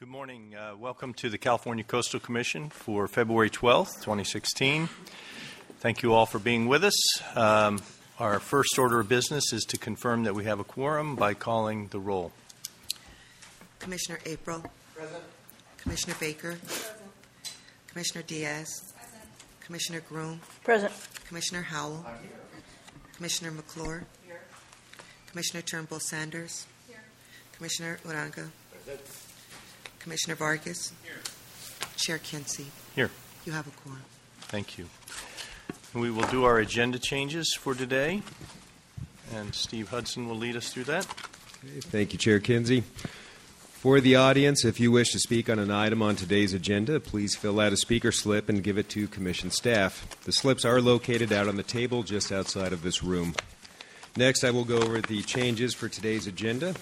Good morning. Welcome to the California Coastal Commission for February 12th, 2016. Thank you all for being with us. Our first order of business is to confirm that we have a quorum by calling the roll. Commissioner April. Present. Commissioner Baker. Present. Commissioner Diaz. Present. Commissioner Groom. Present. Commissioner Howell. I'm here. Commissioner McClure. Here. Commissioner Turnbull Sanders. Here. Commissioner Uranga. Present. Commissioner Vargas. Here. Chair Kinsey. Here. You have a quorum. Thank you. We will do our agenda changes for today, and Steve Hudson will lead us through that. Okay, thank you, Chair Kinsey. For the audience, if you wish to speak on an item on today's agenda, please fill out a speaker slip and give it to Commission staff. The slips are located out on the table just outside of this room. Next, I will go over the changes for today's agenda.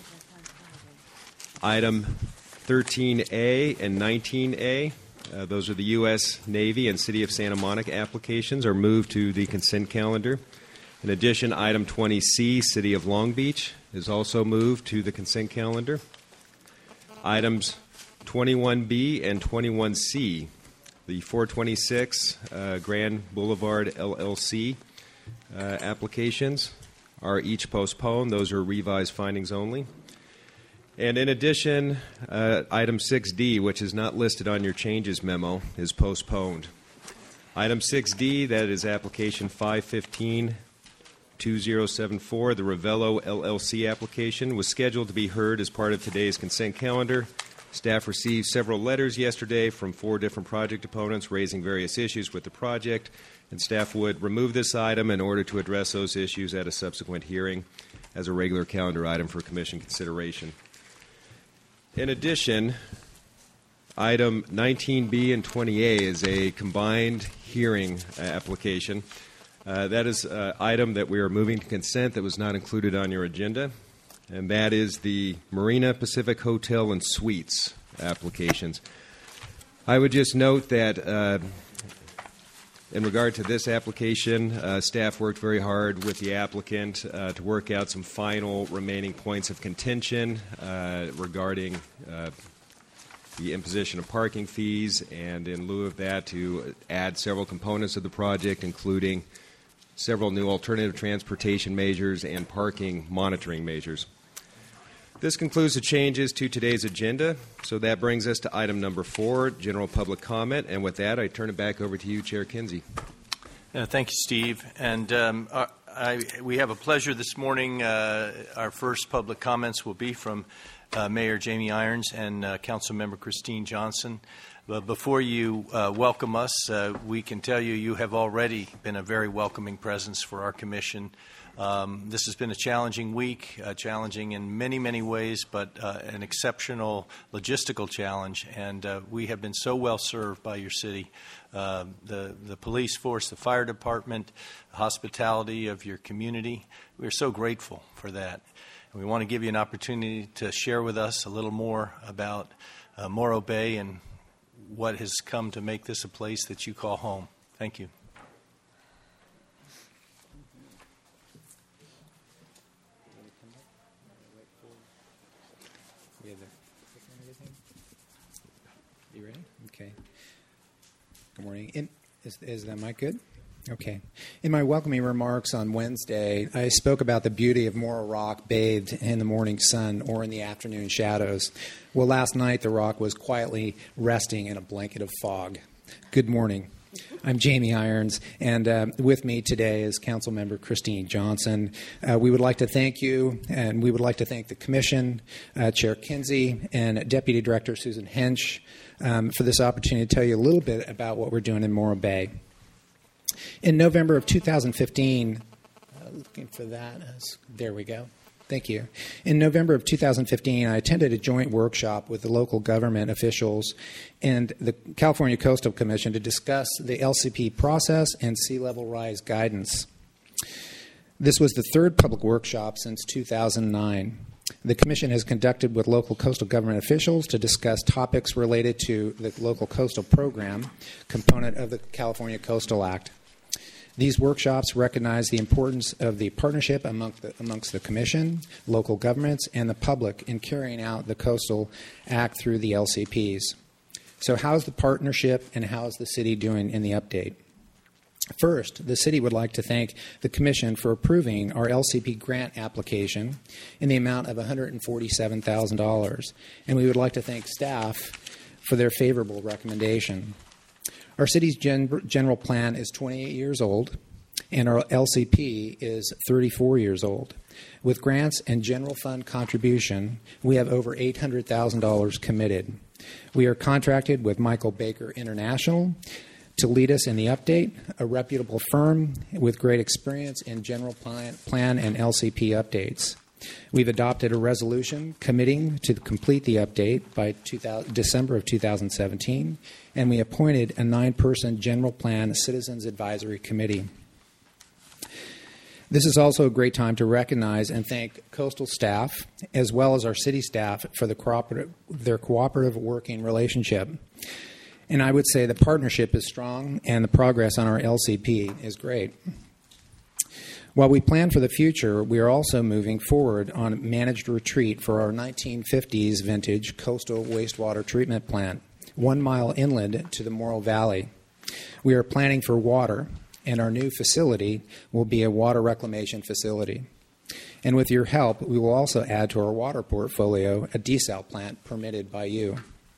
Item 13A and 19A, those are the U.S. Navy and City of Santa Monica applications, are moved to the consent calendar. In addition, item 20C, City of Long Beach, is also moved to the consent calendar. Items 21B and 21C, the 426 Grand Boulevard LLC applications, are each postponed. Those are revised findings only. And in addition, item 6D, which is not listed on your changes memo, is postponed. Item 6D, that is application 515-2074, the Ravello LLC application, was scheduled to be heard as part of today's consent calendar. Staff received several letters yesterday from 4 different project opponents raising various issues with the project, and staff would remove this item in order to address those issues at a subsequent hearing as a regular calendar item for Commission consideration. In addition, item 19B and 20A is a combined hearing application. That is an item that we are moving to consent that was not included on your agenda, and that is the Marina Pacific Hotel and Suites applications. I would just note that in regard to this application, staff worked very hard with the applicant to work out some final remaining points of contention regarding the imposition of parking fees, and in lieu of that, to add several components of the project, including several new alternative transportation measures and parking monitoring measures. This concludes the changes to today's agenda, so that brings us to item number 4, general public comment. And with that, I turn it back over to you, Chair Kinsey. Thank you, Steve. And we have a pleasure this morning. Our first public comments will be from Mayor Jamie Irons and Councilmember Christine Johnson. But before you welcome us, we can tell you you have already been a very welcoming presence for our commission. This has been a challenging week, challenging in many, many ways, but an exceptional logistical challenge. And we have been so well served by your city. The police force, the fire department, the hospitality of your community. We are so grateful for that. And we want to give you an opportunity to share with us a little more about Morro Bay and what has come to make this a place that you call home. Thank you. You ready? Okay. Good morning. Is that mic good? Okay. In my welcoming remarks on Wednesday, I spoke about the beauty of Morro Rock bathed in the morning sun or in the afternoon shadows. Well, last night the rock was quietly resting in a blanket of fog. Good morning. I'm Jamie Irons, and with me today is Councilmember Christine Johnson. We would like to thank you, and we would like to thank the Commission, Chair Kinsey, and Deputy Director Susan Hench for this opportunity to tell you a little bit about what we're doing in Morro Bay. In November of 2015, looking for that, there we go. Thank you. In November of 2015, I attended a joint workshop with the local government officials and the California Coastal Commission to discuss the LCP process and sea level rise guidance. This was the third public workshop since 2009. The Commission has conducted with local coastal government officials to discuss topics related to the local coastal program component of the California Coastal Act. These workshops recognize the importance of the partnership amongst the Commission, local governments, and the public in carrying out the Coastal Act through the LCPs. So how's the partnership and how's the city doing in the update? First, the city would like to thank the Commission for approving our LCP grant application in the amount of $147,000, and we would like to thank staff for their favorable recommendation. Our city's general plan is 28 years old, and our LCP is 34 years old. With grants and general fund contribution, we have over $800,000 committed. We are contracted with Michael Baker International to lead us in the update, a reputable firm with great experience in general plan and LCP updates. We've adopted a resolution committing to complete the update by December of 2017, and we appointed a 9-person general plan citizens advisory committee. This is also a great time to recognize and thank coastal staff as well as our city staff for their cooperative working relationship. And I would say the partnership is strong and the progress on our LCP is great. While we plan for the future, we are also moving forward on a managed retreat for our 1950s vintage coastal wastewater treatment plant, 1 mile inland to the Morro Valley. We are planning for water, and our new facility will be a water reclamation facility. And with your help, we will also add to our water portfolio a desal plant permitted by you.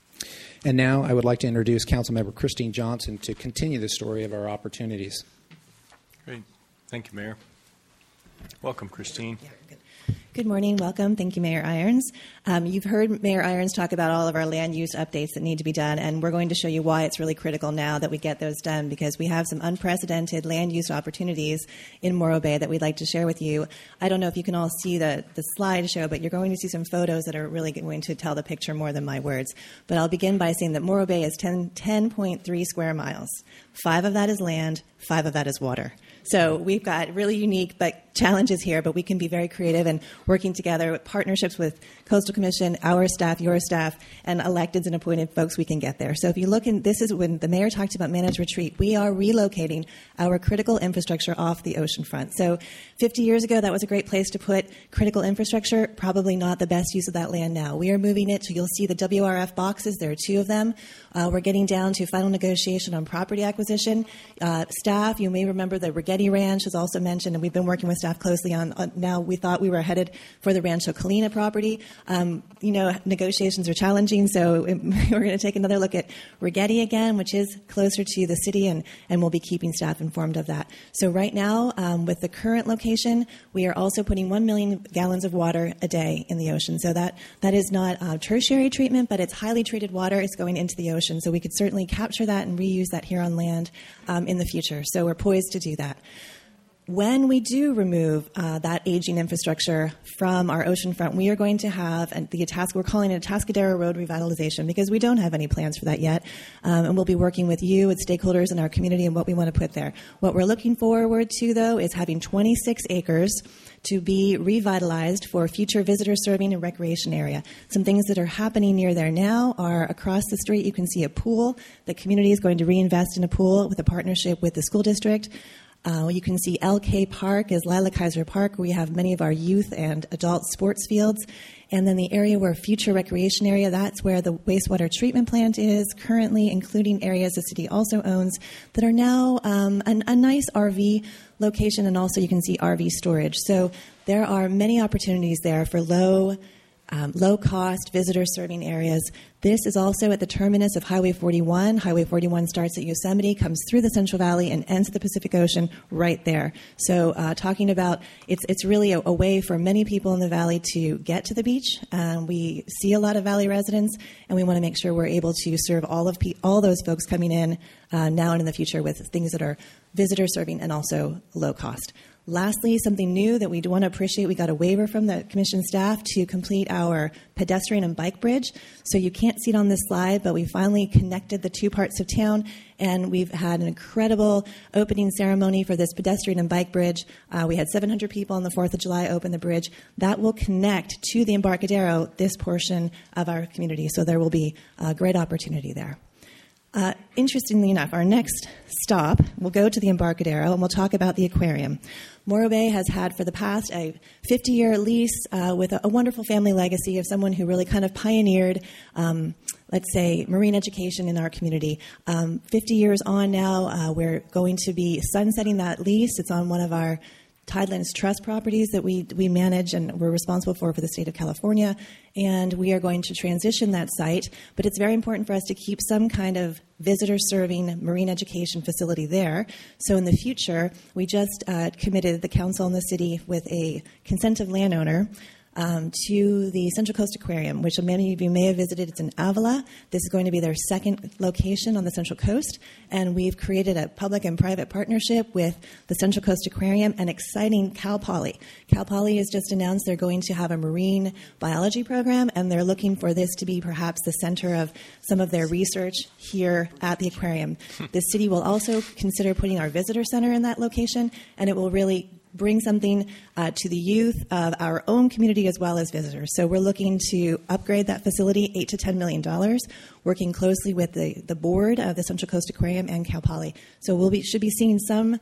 And now I would like to introduce Councilmember Christine Johnson to continue the story of our opportunities. Great. Thank you, Mayor. Welcome, Christine. Yeah, good. Good morning. Welcome. Thank you, Mayor Irons. You've heard Mayor Irons talk about all of our land use updates that need to be done, and we're going to show you why it's really critical now that we get those done, because we have some unprecedented land use opportunities in Morro Bay that we'd like to share with you. I don't know if you can all see the slideshow, but you're going to see some photos that are really going to tell the picture more than my words. But I'll begin by saying that Morro Bay is 10.3 square miles. 5 of that is land, 5 of that is water. So we've got really unique challenges here, but we can be very creative and working together with partnerships with Coastal Commission, our staff, your staff, and elected and appointed folks, we can get there. So if you look this is when the mayor talked about managed retreat, we are relocating our critical infrastructure off the ocean front. So 50 years ago, that was a great place to put critical infrastructure, probably not the best use of that land now. We are moving it to, you'll see the WRF boxes, there are 2 of them. We're getting down to final negotiation on property acquisition. Staff, you may remember the Rigetti Ranch was also mentioned, and we've been working with staff closely on now we thought we were headed for the Rancho Colina property. Negotiations are challenging, so we're going to take another look at Rigetti again, which is closer to the city, and we'll be keeping staff informed of that. So right now, with the current location, we are also putting 1 million gallons of water a day in the ocean. So that is not tertiary treatment, but it's highly treated water. It's going into the ocean. So we could certainly capture that and reuse that here on land in the future. So we're poised to do that. When we do remove that aging infrastructure from our oceanfront, we are going to have we're calling it a Atascadero Road revitalization, because we don't have any plans for that yet. And we'll be working with you, with stakeholders in our community, and what we want to put there. What we're looking forward to, though, is having 26 acres to be revitalized for future visitor serving and recreation area. Some things that are happening near there now are across the street. You can see a pool. The community is going to reinvest in a pool with a partnership with the school district. You can see LK Park is Lila Kaiser Park, where we have many of our youth and adult sports fields. And then the area where future recreation area, that's where the wastewater treatment plant is currently, including areas the city also owns that are now a nice RV location, and also you can see RV storage. So there are many opportunities there for low-cost visitor-serving areas. This is also at the terminus of Highway 41. Highway 41 starts at Yosemite, comes through the Central Valley, and ends at the Pacific Ocean right there. So talking about, it's really a way for many people in the valley to get to the beach. We see a lot of valley residents, and we want to make sure we're able to serve all those folks coming in now and in the future with things that are visitor-serving and also low-cost. Lastly, something new that we do want to appreciate, we got a waiver from the Commission staff to complete our pedestrian and bike bridge. So you can't see it on this slide, but we finally connected the 2 parts of town, and we've had an incredible opening ceremony for this pedestrian and bike bridge. We had 700 people on the 4th of July open the bridge. That will connect to the Embarcadero, this portion of our community. So there will be a great opportunity there. Interestingly enough, our next stop will go to the Embarcadero, and we'll talk about the aquarium. Morro Bay has had for the past a 50-year lease with a wonderful family legacy of someone who really kind of pioneered, let's say, marine education in our community. 50 years on now, we're going to be sunsetting that lease. It's on one of our Tidelands Trust properties that we manage and we're responsible for the state of California, and we are going to transition that site, but it's very important for us to keep some kind of visitor-serving marine education facility there. So in the future, we just committed the council and the city with a consent of landowner to the Central Coast Aquarium, which many of you may have visited. It's in Avila. This is going to be their second location on the Central Coast, and we've created a public and private partnership with the Central Coast Aquarium and exciting Cal Poly. Cal Poly has just announced they're going to have a marine biology program, and they're looking for this to be perhaps the center of some of their research here at the aquarium. The city will also consider putting our visitor center in that location, and it will really bring something to the youth of our own community as well as visitors. So we're looking to upgrade that facility, $8 to $10 million, working closely with the board of the Central Coast Aquarium and Cal Poly. So should be seeing some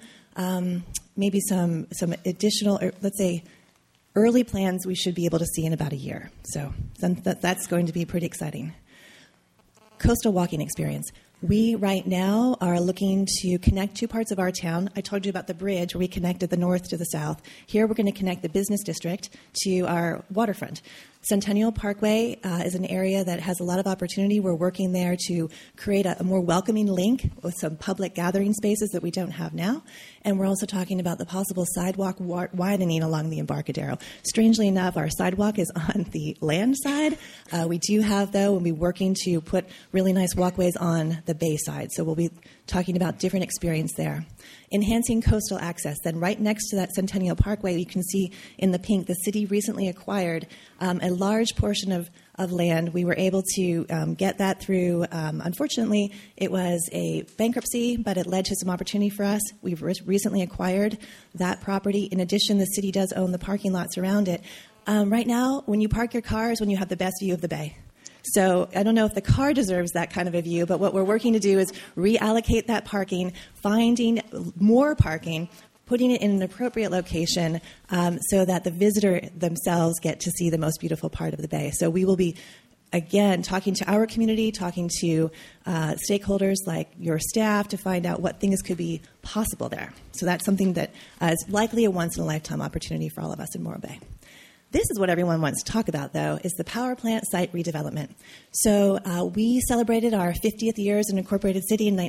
maybe some additional, or let's say, early plans we should be able to see in about a year. So that's going to be pretty exciting. Coastal walking experience. We right now are looking to connect two parts of our town. I told you about the bridge where we connected the north to the south. Here we're going to connect the business district to our waterfront. Centennial Parkway is an area that has a lot of opportunity. We're working there to create a more welcoming link with some public gathering spaces that we don't have now. And we're also talking about the possible sidewalk widening along the Embarcadero. Strangely enough, our sidewalk is on the land side. We do have, though, we'll be working to put really nice walkways on the bay side. So we'll be talking about different experience there. Enhancing coastal access. Then right next to that Centennial Parkway, you can see in the pink, the city recently acquired a large portion of land. We were able to get that through, unfortunately, it was a bankruptcy, but it led to some opportunity for us. We've recently acquired that property. In addition, the city does own the parking lots around it. Right now, when you park your car is when you have the best view of the bay. So I don't know if the car deserves that kind of a view, but what we're working to do is reallocate that parking, finding more parking, putting it in an appropriate location so that the visitor themselves get to see the most beautiful part of the bay. So we will be, again, talking to our community, talking to stakeholders like your staff to find out what things could be possible there. So that's something that is likely a once-in-a-lifetime opportunity for all of us in Morro Bay. This is what everyone wants to talk about, though, is the power plant site redevelopment. So we celebrated our 50th year as an incorporated city in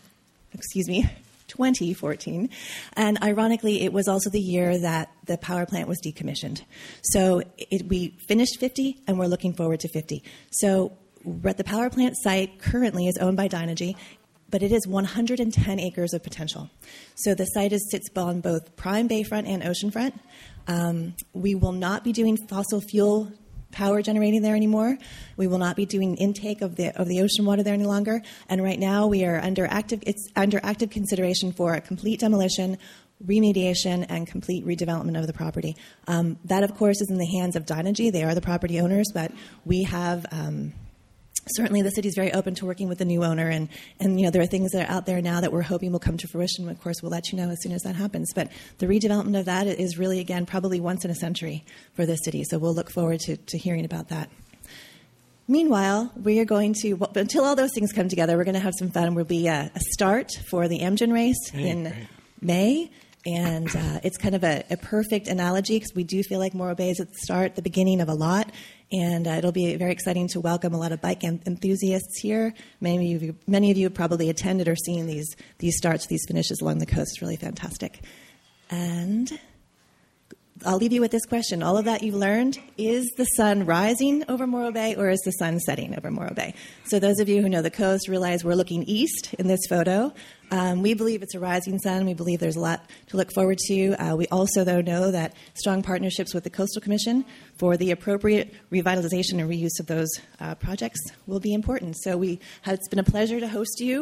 2014. And ironically, it was also the year that the power plant was decommissioned. So we finished 50, and we're looking forward to 50. So the power plant site currently is owned by Dynegy, but it is 110 acres of potential. So the site sits on both prime bayfront and oceanfront. We will not be doing fossil fuel power generating there anymore. We will not be doing intake of the ocean water there any longer. And right now we are under active consideration for a complete demolition, remediation, and complete redevelopment of the property. That, of course, is in the hands of Dynegy. They are the property owners, but we have certainly the city is very open to working with the new owner, and there are things that are out there now that we're hoping will come to fruition. Of course, we'll let you know as soon as that happens. But the redevelopment of that is really, again, probably once in a century for this city. So we'll look forward to hearing about that. Meanwhile, we are going to, until all those things come together, we're going to have some fun. We'll be a start for the Amgen race in May. And it's kind of a perfect analogy because we do feel like Morro Bay is at the start, the beginning of a lot. And it'll be very exciting to welcome a lot of bike enthusiasts here. Many of you have probably attended or seen these starts, these finishes along the coast. It's really fantastic. And I'll leave you with this question. All of that you've learned, is the sun rising over Morro Bay or is the sun setting over Morro Bay? So those of you who know the coast realize we're looking east in this photo. We believe it's a rising sun. We believe there's a lot to look forward to. We also, though, know that strong partnerships with the Coastal Commission for the appropriate revitalization and reuse of those projects will be important. So it's been a pleasure to host you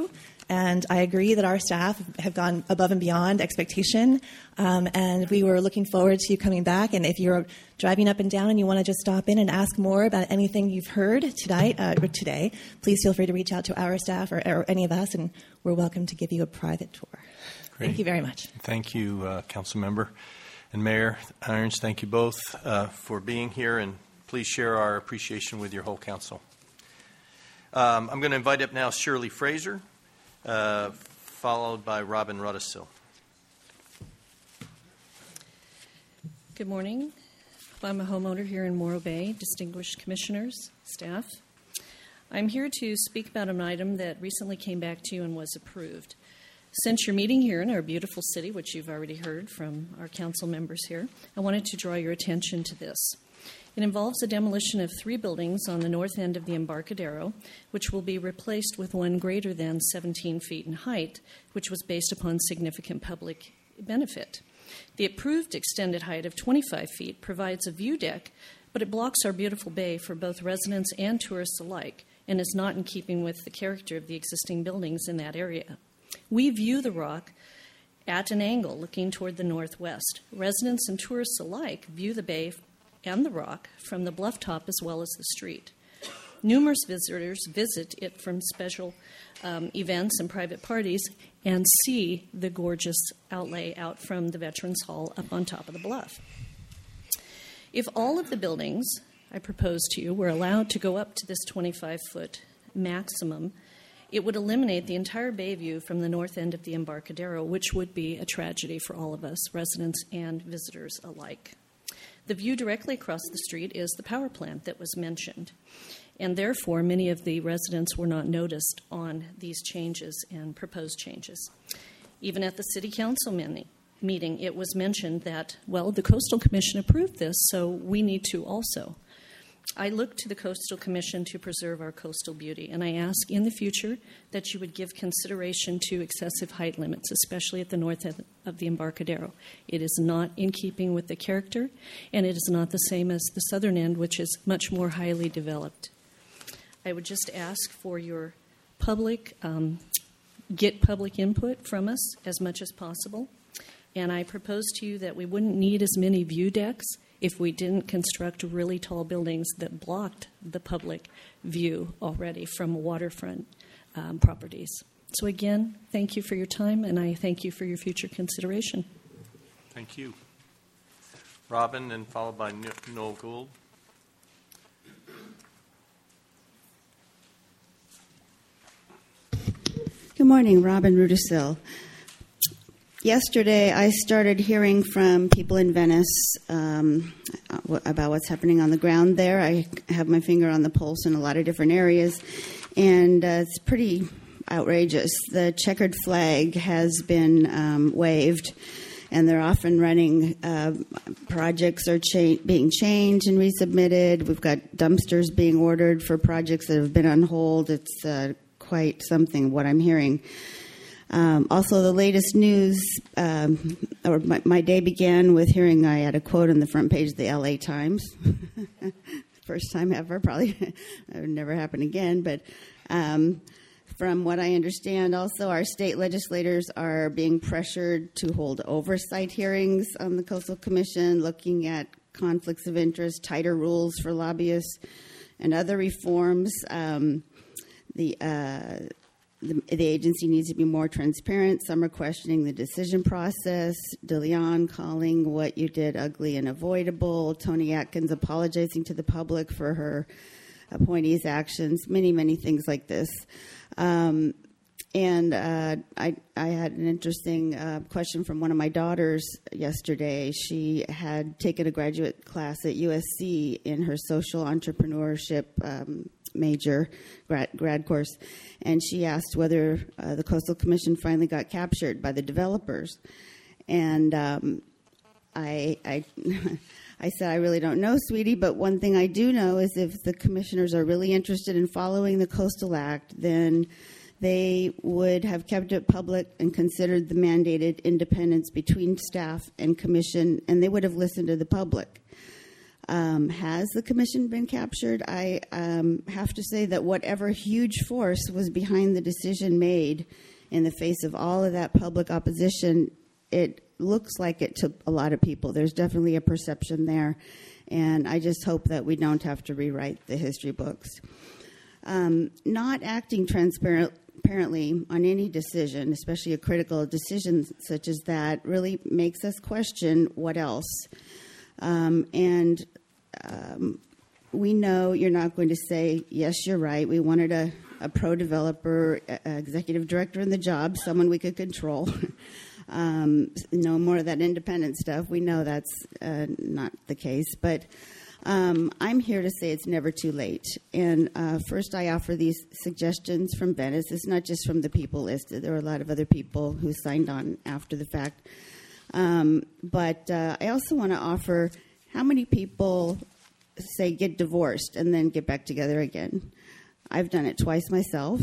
And I agree that our staff have gone above and beyond expectation, and we were looking forward to you coming back. And if you're driving up and down and you want to just stop in and ask more about anything you've heard today, please feel free to reach out to our staff or any of us, and we're welcome to give you a private tour. Great. Thank you very much. Thank you, Council Member and Mayor Irons. Thank you both for being here, and please share our appreciation with your whole council. I'm going to invite up now Shirley Fraser, followed by Robin Rudisil. Good morning. I'm a homeowner here in Morro Bay, distinguished commissioners, staff. I'm here to speak about an item that recently came back to you and was approved. Since you're meeting here in our beautiful city, which you've already heard from our council members here, I wanted to draw your attention to this. It involves the demolition of 3 buildings on the north end of the Embarcadero, which will be replaced with one greater than 17 feet in height, which was based upon significant public benefit. The approved extended height of 25 feet provides a view deck, but it blocks our beautiful bay for both residents and tourists alike and is not in keeping with the character of the existing buildings in that area. We view the rock at an angle looking toward the northwest. Residents and tourists alike view the bay and the rock from the bluff top as well as the street. Numerous visitors visit it from special events and private parties and see the gorgeous outlay out from the Veterans Hall up on top of the bluff. If all of the buildings I propose to you were allowed to go up to this 25-foot maximum, it would eliminate the entire bay view from the north end of the Embarcadero, which would be a tragedy for all of us, residents and visitors alike. The view directly across the street is the power plant that was mentioned, and therefore many of the residents were not noticed on these changes and proposed changes. Even at the City Council meeting, it was mentioned that, well, the Coastal Commission approved this, so we need to also. I look to the Coastal Commission to preserve our coastal beauty, and I ask in the future that you would give consideration to excessive height limits, especially at the north end of the Embarcadero. It is not in keeping with the character, and it is not the same as the southern end, which is much more highly developed. I would just ask for your get public input from us as much as possible, and I propose to you that we wouldn't need as many view decks if we didn't construct really tall buildings that blocked the public view already from waterfront properties. So again, thank you for your time, and I thank you for your future consideration. Thank you. Robin, and followed by Noel Gould. Good morning, Robin Rudisil. Yesterday, I started hearing from people in Venice about what's happening on the ground there. I have my finger on the pulse in a lot of different areas, and it's pretty outrageous. The checkered flag has been waved, and they're off and running. Projects are being changed and resubmitted. We've got dumpsters being ordered for projects that have been on hold. It's quite something, what I'm hearing. Also, the latest news, my day began with hearing I had a quote on the front page of the LA Times. First time ever, probably that would never happen again. But from what I understand, also our state legislators are being pressured to hold oversight hearings on the Coastal Commission, looking at conflicts of interest, tighter rules for lobbyists, and other reforms. The agency needs to be more transparent. Some are questioning the decision process. DeLeon calling what you did ugly and avoidable. Toni Atkins apologizing to the public for her appointees' actions. Many, many things like this. I had an interesting question from one of my daughters yesterday. She had taken a graduate class at USC in her social entrepreneurship major grad course, and she asked whether the Coastal Commission finally got captured by the developers. And I said, I really don't know, sweetie, but one thing I do know is if the commissioners are really interested in following the Coastal Act, then they would have kept it public and considered the mandated independence between staff and commission, and they would have listened to the public. Has the commission been captured? I have to say that whatever huge force was behind the decision made in the face of all of that public opposition, it looks like it to a lot of people. There's definitely a perception there, and I just hope that we don't have to rewrite the history books. Not acting transparently on any decision, especially a critical decision such as that, really makes us question what else. We know you're not going to say, yes, you're right. We wanted a pro-developer, executive director in the job, someone we could control. No more of that independent stuff. We know that's not the case. But I'm here to say it's never too late. And first I offer these suggestions from Venice. It's not just from the people listed. There are a lot of other people who signed on after the fact. But I also want to offer how many people say get divorced and then get back together again. I've done it twice myself.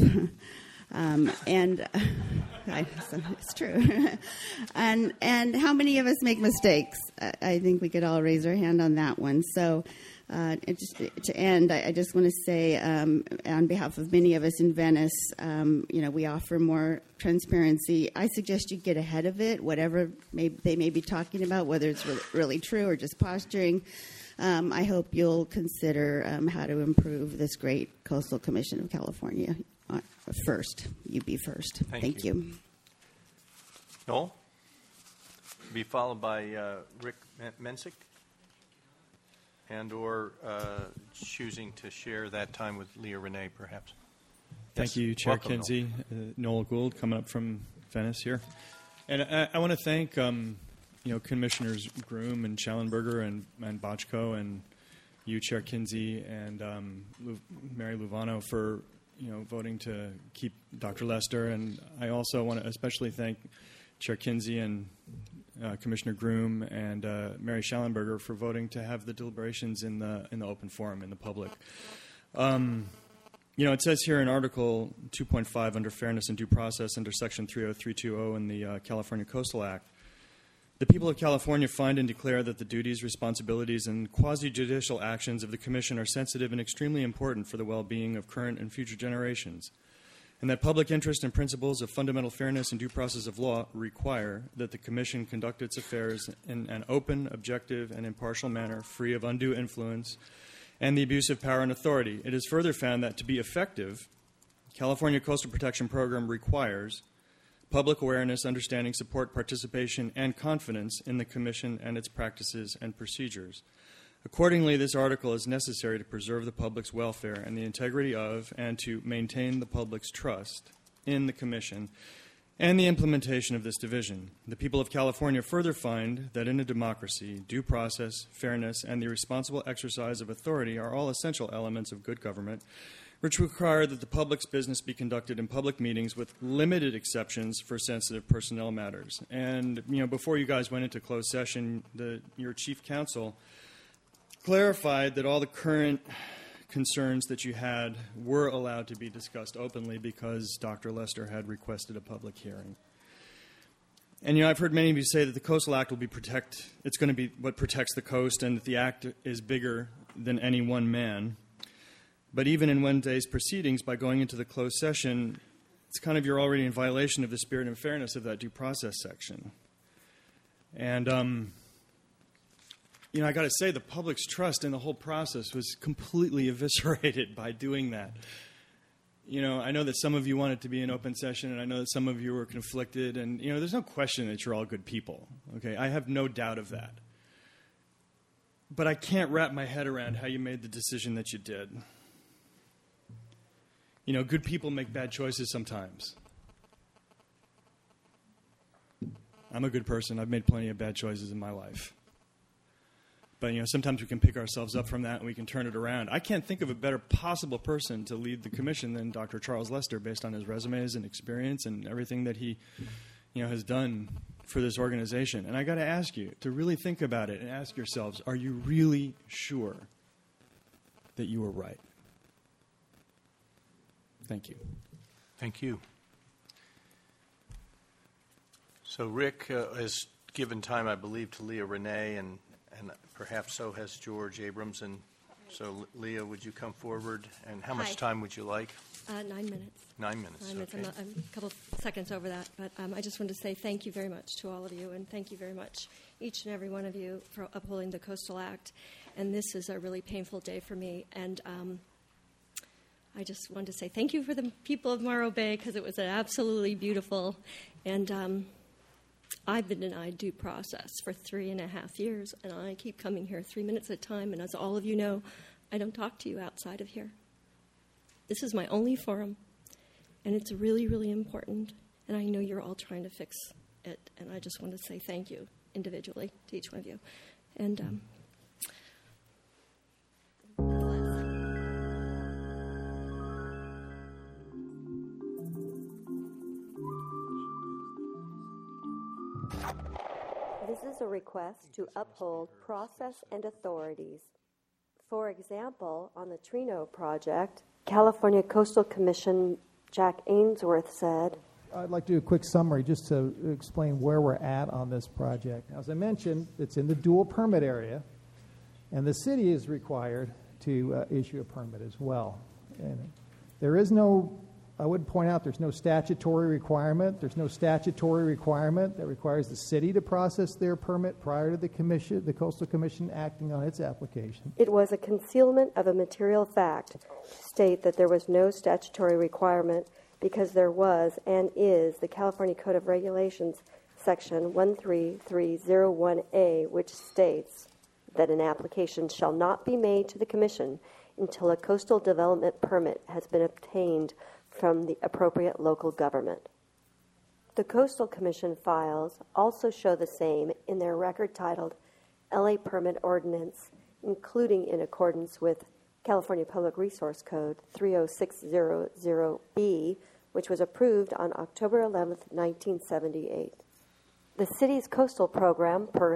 It's true. and how many of us make mistakes? I think we could all raise our hand on that one. So to end, I just want to say on behalf of many of us in Venice, we offer more transparency. I suggest you get ahead of it, whatever they may be talking about, whether it's really true or just posturing. I hope you'll consider how to improve this great Coastal Commission of California. First, you be first. Thank you. Noel? Be followed by Rick Mensick, and or choosing to share that time with Leah Renee, perhaps. Thank you, Chair Welcome, Kinsey. Noel Gould coming up from Venice here. And I want to thank Commissioners Groom and Schallenberger and Bochco and you, Chair Kinsey, and Mary Luvano for voting to keep Dr. Lester. And I also want to especially thank Chair Kinsey and Commissioner Groom and Mary Schallenberger for voting to have the deliberations in the open forum, in the public. It says here in Article 2.5 under Fairness and Due Process under Section 30320 in the California Coastal Act, the people of California find and declare that the duties, responsibilities, and quasi-judicial actions of the Commission are sensitive and extremely important for the well-being of current and future generations, and that public interest and principles of fundamental fairness and due process of law require that the Commission conduct its affairs in an open, objective, and impartial manner, free of undue influence and the abuse of power and authority. It is further found that to be effective, California Coastal Protection Program requires public awareness, understanding, support, participation, and confidence in the Commission and its practices and procedures. Accordingly, this article is necessary to preserve the public's welfare and the integrity of, and to maintain the public's trust in the Commission and the implementation of this division. The people of California further find that in a democracy, due process, fairness, and the responsible exercise of authority are all essential elements of good government, which require that the public's business be conducted in public meetings with limited exceptions for sensitive personnel matters. And, before you guys went into closed session, your chief counsel clarified that all the current concerns that you had were allowed to be discussed openly because Dr. Lester had requested a public hearing. And, I've heard many of you say that the Coastal Act it's going to be what protects the coast, and that the act is bigger than any one man. But even in Wednesday's proceedings, by going into the closed session, it's kind of you're already in violation of the spirit and fairness of that due process section. And, I got to say, the public's trust in the whole process was completely eviscerated by doing that. I know that some of you want it to be an open session, and I know that some of you were conflicted, and, there's no question that you're all good people, okay? I have no doubt of that. But I can't wrap my head around how you made the decision that you did. Good people make bad choices sometimes. I'm a good person. I've made plenty of bad choices in my life. But, sometimes we can pick ourselves up from that and we can turn it around. I can't think of a better possible person to lead the commission than Dr. Charles Lester, based on his resumes and experience and everything that he, has done for this organization. And I got to ask you to really think about it and ask yourselves, are you really sure that you were right? Thank you. Thank you. So Rick has given time, I believe, to Leah Renee, and perhaps so has George Abrams. And so, Leah, would you come forward? And how much time would you like? 9 minutes. 9 minutes. 9 minutes. Okay. I'm a couple of seconds over that, but I just wanted to say thank you very much to all of you, and thank you very much, each and every one of you, for upholding the Coastal Act. And this is a really painful day for me, and I just wanted to say thank you for the people of Morro Bay, because it was absolutely beautiful. And I've been denied due process for 3.5 years, and I keep coming here 3 minutes at a time. And as all of you know, I don't talk to you outside of here. This is my only forum, and it's really, really important. And I know you're all trying to fix it, and I just want to say thank you individually to each one of you. And this is a request to uphold process and authorities. For example, on the Trino project, California Coastal Commission Jack Ainsworth said, I'd like to do a quick summary just to explain where we're at on this project. As I mentioned, it's in the dual permit area, and the city is required to issue a permit as well. And there is no, I would point out, there's no statutory requirement. There's no statutory requirement that requires the city to process their permit prior to the commission, the Coastal Commission acting on its application. It was a concealment of a material fact to state that there was no statutory requirement, because there was and is the California Code of Regulations, Section 13301A, which states that an application shall not be made to the Commission until a coastal development permit has been obtained from the appropriate local government. The Coastal Commission files also show the same in their record titled LA Permit Ordinance, including in accordance with California Public Resource Code 30600B, which was approved on October 11, 1978. The city's coastal program, per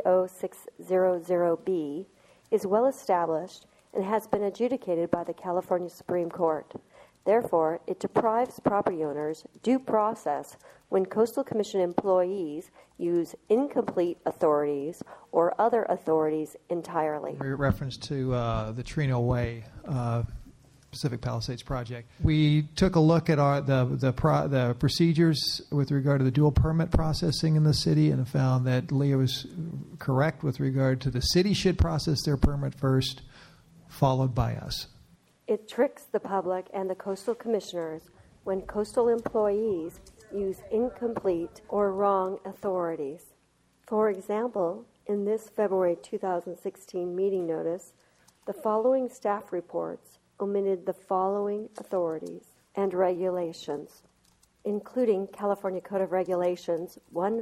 30600B, is well established and has been adjudicated by the California Supreme Court. Therefore, it deprives property owners due process when Coastal Commission employees use incomplete authorities or other authorities entirely. Reference to the Trino Way Pacific Palisades project. We took a look at the procedures with regard to the dual permit processing in the city and found that Leah was correct with regard to the city should process their permit first, followed by us. It tricks the public and the coastal commissioners when coastal employees use incomplete or wrong authorities. For example, in this February 2016 meeting notice, the following staff reports omitted the following authorities and regulations, including California Code of Regulations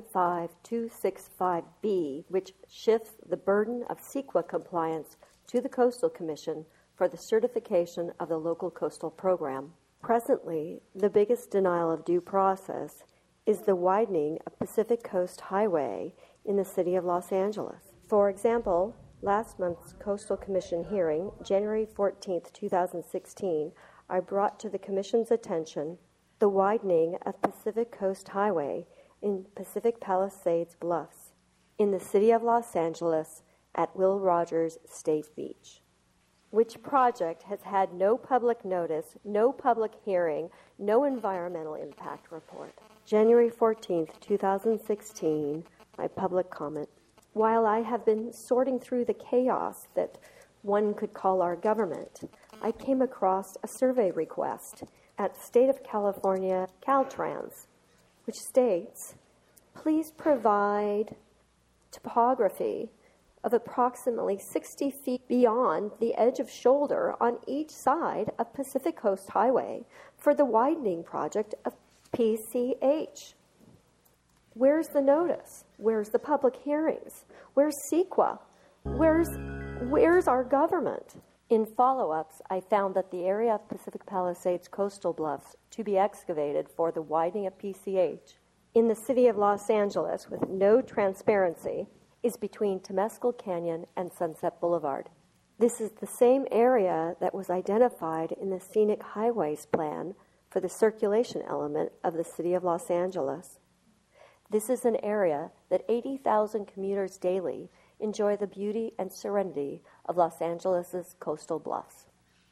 15265B, which shifts the burden of CEQA compliance to the Coastal Commission for the certification of the local coastal program. Presently, the biggest denial of due process is the widening of Pacific Coast Highway in the city of Los Angeles. For example, last month's Coastal Commission hearing, January 14, 2016, I brought to the Commission's attention the widening of Pacific Coast Highway in Pacific Palisades Bluffs in the city of Los Angeles at Will Rogers State Beach, which project has had no public notice, no public hearing, no environmental impact report. January 14, 2016, my public comment. While I have been sorting through the chaos that one could call our government, I came across a survey request at State of California Caltrans, which states, please provide topography of approximately 60 feet beyond the edge of shoulder on each side of Pacific Coast Highway for the widening project of PCH. Where's the notice? Where's the public hearings? Where's CEQA? Where's our government? In follow-ups, I found that the area of Pacific Palisades coastal bluffs to be excavated for the widening of PCH in the city of Los Angeles with no transparency is between Temescal Canyon and Sunset Boulevard. This is the same area that was identified in the Scenic Highways Plan for the circulation element of the city of Los Angeles. This is an area that 80,000 commuters daily enjoy the beauty and serenity of Los Angeles' coastal bluffs.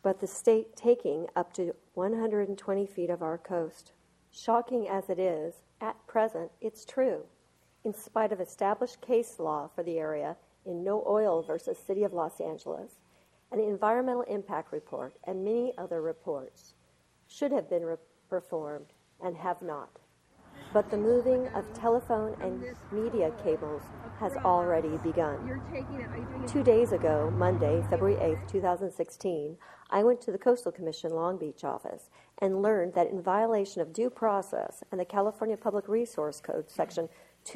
but the state taking up to 120 feet of our coast. Shocking as it is, at present, it's true. In spite of established case law for the area in No Oil versus City of Los Angeles, an environmental impact report, and many other reports should have been performed and have not. But the moving of telephone and media cables has already begun. 2 days ago, Monday, February 8th, 2016, I went to the Coastal Commission Long Beach office and learned that in violation of due process and the California Public Resource Code, Section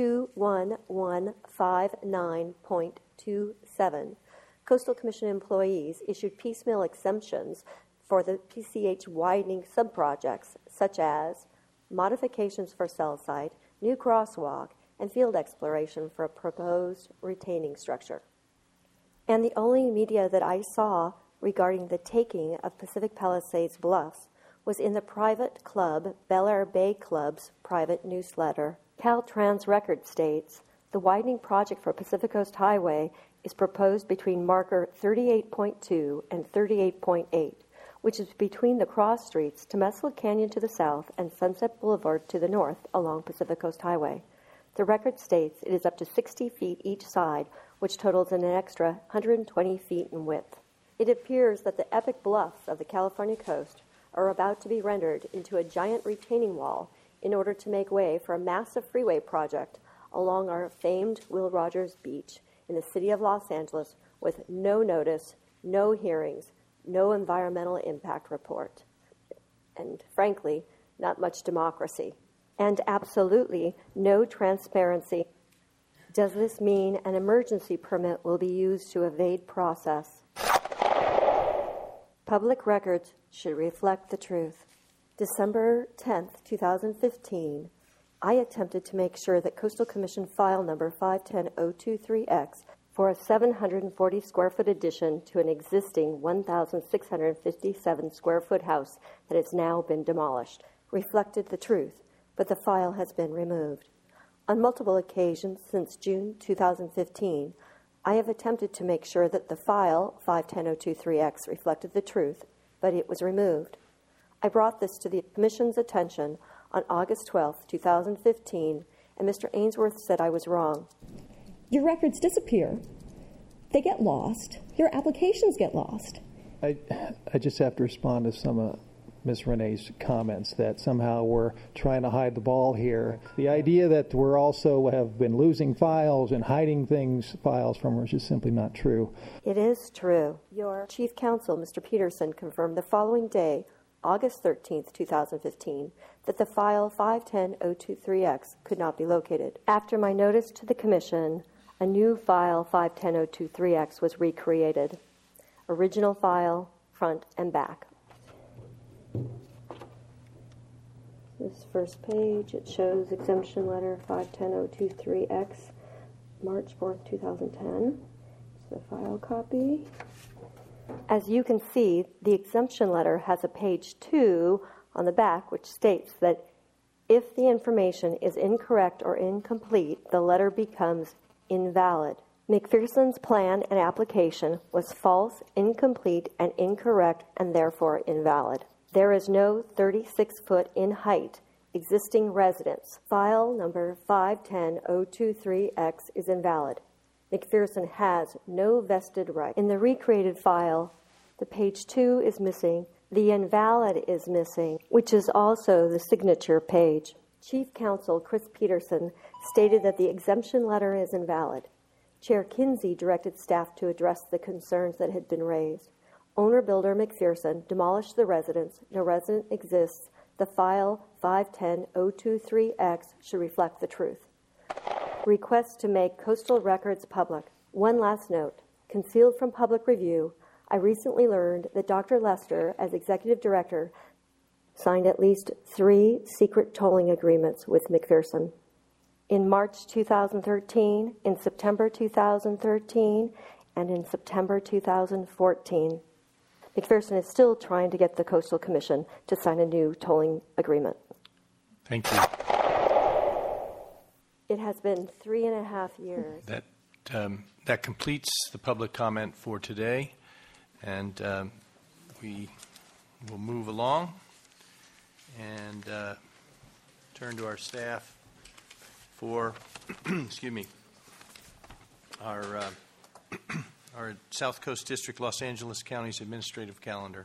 21159.27, Coastal Commission employees issued piecemeal exemptions for the PCH widening subprojects, such as modifications for cell site, new crosswalk, and field exploration for a proposed retaining structure. And the only media that I saw regarding the taking of Pacific Palisades Bluffs was in the private club, Bel Air Bay Club's private newsletter. Caltrans record states the widening project for Pacific Coast Highway is proposed between marker 38.2 and 38.8, which is between the cross streets Temescal Canyon to the south and Sunset Boulevard to the north along Pacific Coast Highway. The record states it is up to 60 feet each side, which totals an extra 120 feet in width. It appears that the epic bluffs of the California coast are about to be rendered into a giant retaining wall in order to make way for a massive freeway project along our famed Will Rogers Beach in the city of Los Angeles with no notice, no hearings, no environmental impact report, and frankly, not much democracy, and absolutely no transparency. Does this mean an emergency permit will be used to evade process? Public records should reflect the truth. December 10th, 2015, I attempted to make sure that Coastal Commission file number 510023X for a 740 square foot addition to an existing 1,657 square foot house that has now been demolished reflected the truth, but the file has been removed. On multiple occasions since June 2015, I have attempted to make sure that the file 510023X reflected the truth, but it was removed. I brought this to the Commission's attention on August 12, 2015, and Mr. Ainsworth said I was wrong. Your records disappear. They get lost. Your applications get lost. I just have to respond to some of Ms. Renee's comments that somehow we're trying to hide the ball here. The idea that we're also have been losing files and hiding files from her is just simply not true. It is true. Your Chief Counsel, Mr. Peterson, confirmed the following day, August 13th, 2015, that the file 510023X could not be located. After my notice to the Commission, a new file 510023X was recreated. Original file, front and back. This first page, it shows exemption letter 510023X, March 4th, 2010. It's the file copy. As you can see, the exemption letter has a page 2 on the back, which states that if the information is incorrect or incomplete, the letter becomes invalid. McPherson's plan and application was false, incomplete, and incorrect, and therefore invalid. There is no 36-foot in height existing residence. File number 510023X is invalid. McPherson has no vested right. In the recreated file, the page 2 is missing, the invalid is missing, which is also the signature page. Chief Counsel Chris Peterson stated that the exemption letter is invalid. Chair Kinsey directed staff to address the concerns that had been raised. Owner-builder McPherson demolished the residence. No resident exists. The file 510023X should reflect the truth. Request to make coastal records public. One last note. Concealed from public review, I recently learned that Dr. Lester, as executive director, signed at least 3 secret tolling agreements with McPherson. In March 2013, in September 2013, and in September 2014. McPherson is still trying to get the Coastal Commission to sign a new tolling agreement. Thank you. It has been 3.5 years. That completes the public comment for today. And we will move along and turn to our staff for, excuse me, our South Coast District, Los Angeles County's administrative calendar.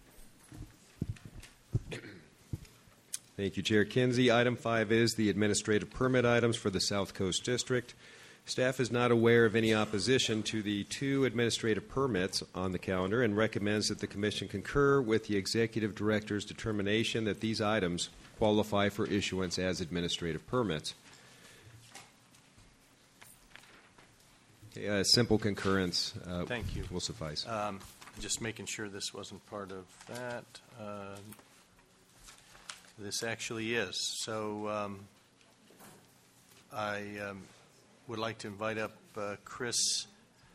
Thank you, Chair Kinsey. Item 5 is the administrative permit items for the South Coast District. Staff is not aware of any opposition to the 2 administrative permits on the calendar and recommends that the Commission concur with the Executive Director's determination that these items qualify for issuance as administrative permits. Okay, a simple concurrence Thank you. will suffice. Just making sure this wasn't part of that. This actually is. So I would like to invite up Chris.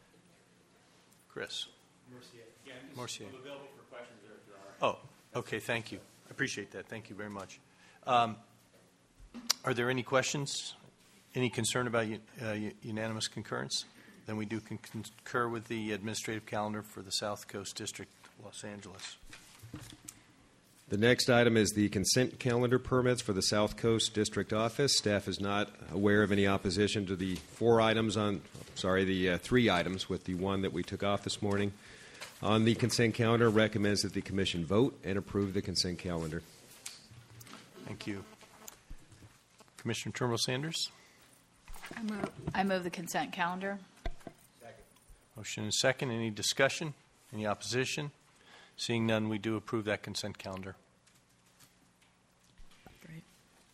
Morcier. I'm available for questions there if there are. Oh, okay. Thank you. I appreciate that. Thank you very much. Are there any questions? Any concern about unanimous concurrence? Then we do concur with the administrative calendar for the South Coast District, Los Angeles. The next item is the consent calendar permits for the South Coast District Office. Staff is not aware of any opposition to the 3 items with the one that we took off this morning. On the consent calendar, recommends that the Commission vote and approve the consent calendar. Thank you. Commissioner Turnbull Sanders? I move the consent calendar. Second. Motion and second. Any discussion? Any opposition? Seeing none, we do approve that consent calendar. Great.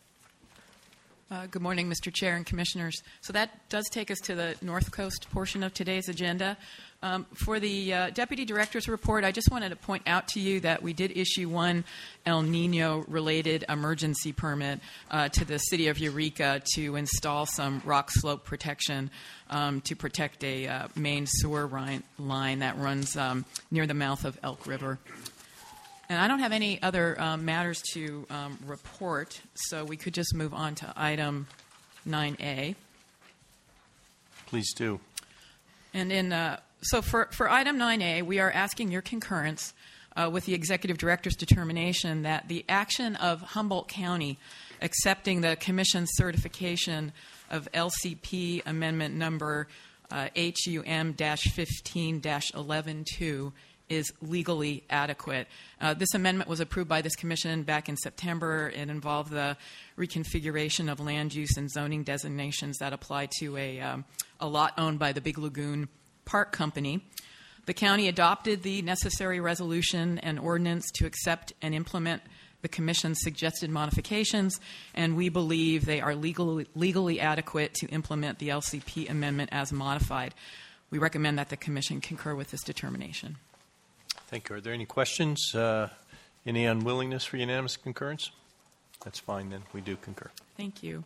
Good morning, Mr. Chair and Commissioners. So that does take us to the North Coast portion of today's agenda. For the Deputy Director's report, I just wanted to point out to you that we did issue one El Nino-related emergency permit to the City of Eureka to install some rock slope protection to protect a main sewer line that runs near the mouth of Elk River. And I don't have any other matters to report, so we could just move on to item 9A. Please do. And so for item 9A, we are asking your concurrence with the Executive Director's determination that the action of Humboldt County accepting the Commission's certification of LCP Amendment Number HUM-15-11-2 is legally adequate. This amendment was approved by this Commission back in September. It involved the reconfiguration of land use and zoning designations that apply to a lot owned by the Big Lagoon Park Company. The county adopted the necessary resolution and ordinance to accept and implement the Commission's suggested modifications, and we believe they are legally adequate to implement the LCP amendment as modified. We recommend that the Commission concur with this determination. Thank you. Are there any questions? Any unwillingness for unanimous concurrence? That's fine then. We do concur. Thank you.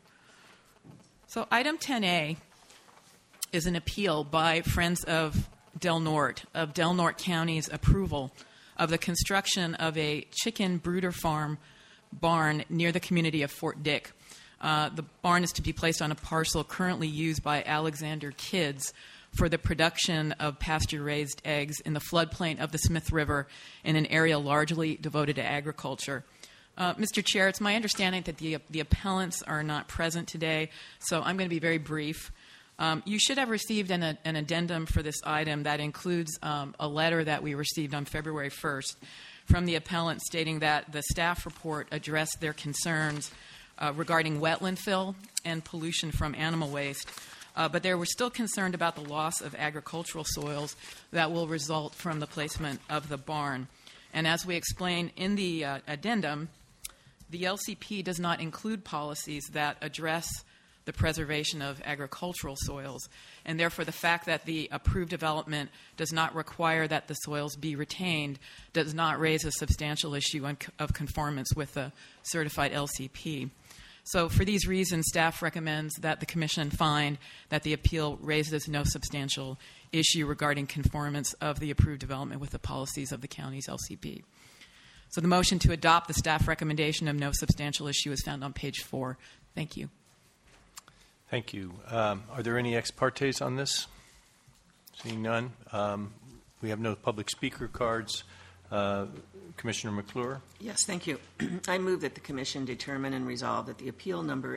So item 10A is an appeal by Friends of Del Norte County's approval of the construction of a chicken brooder farm barn near the community of Fort Dick. The barn is to be placed on a parcel currently used by Alexander Kids for the production of pasture-raised eggs in the floodplain of the Smith River in an area largely devoted to agriculture. Mr. Chair, it's my understanding that the appellants are not present today, so I'm going to be very brief. You should have received an addendum for this item that includes a letter that we received on February 1st from the appellant stating that the staff report addressed their concerns regarding wetland fill and pollution from animal waste. But they were still concerned about the loss of agricultural soils that will result from the placement of the barn. And as we explain in the addendum, the LCP does not include policies that address the preservation of agricultural soils, and therefore the fact that the approved development does not require that the soils be retained does not raise a substantial issue of conformance with the certified LCP. So for these reasons, staff recommends that the Commission find that the appeal raises no substantial issue regarding conformance of the approved development with the policies of the county's LCP. So the motion to adopt the staff recommendation of no substantial issue is found on page 4. Thank you. Thank you. Are there any ex partes on this? Seeing none. We have no public speaker cards. Commissioner McClure? Yes, thank you. I move that the Commission determine and resolve that the appeal number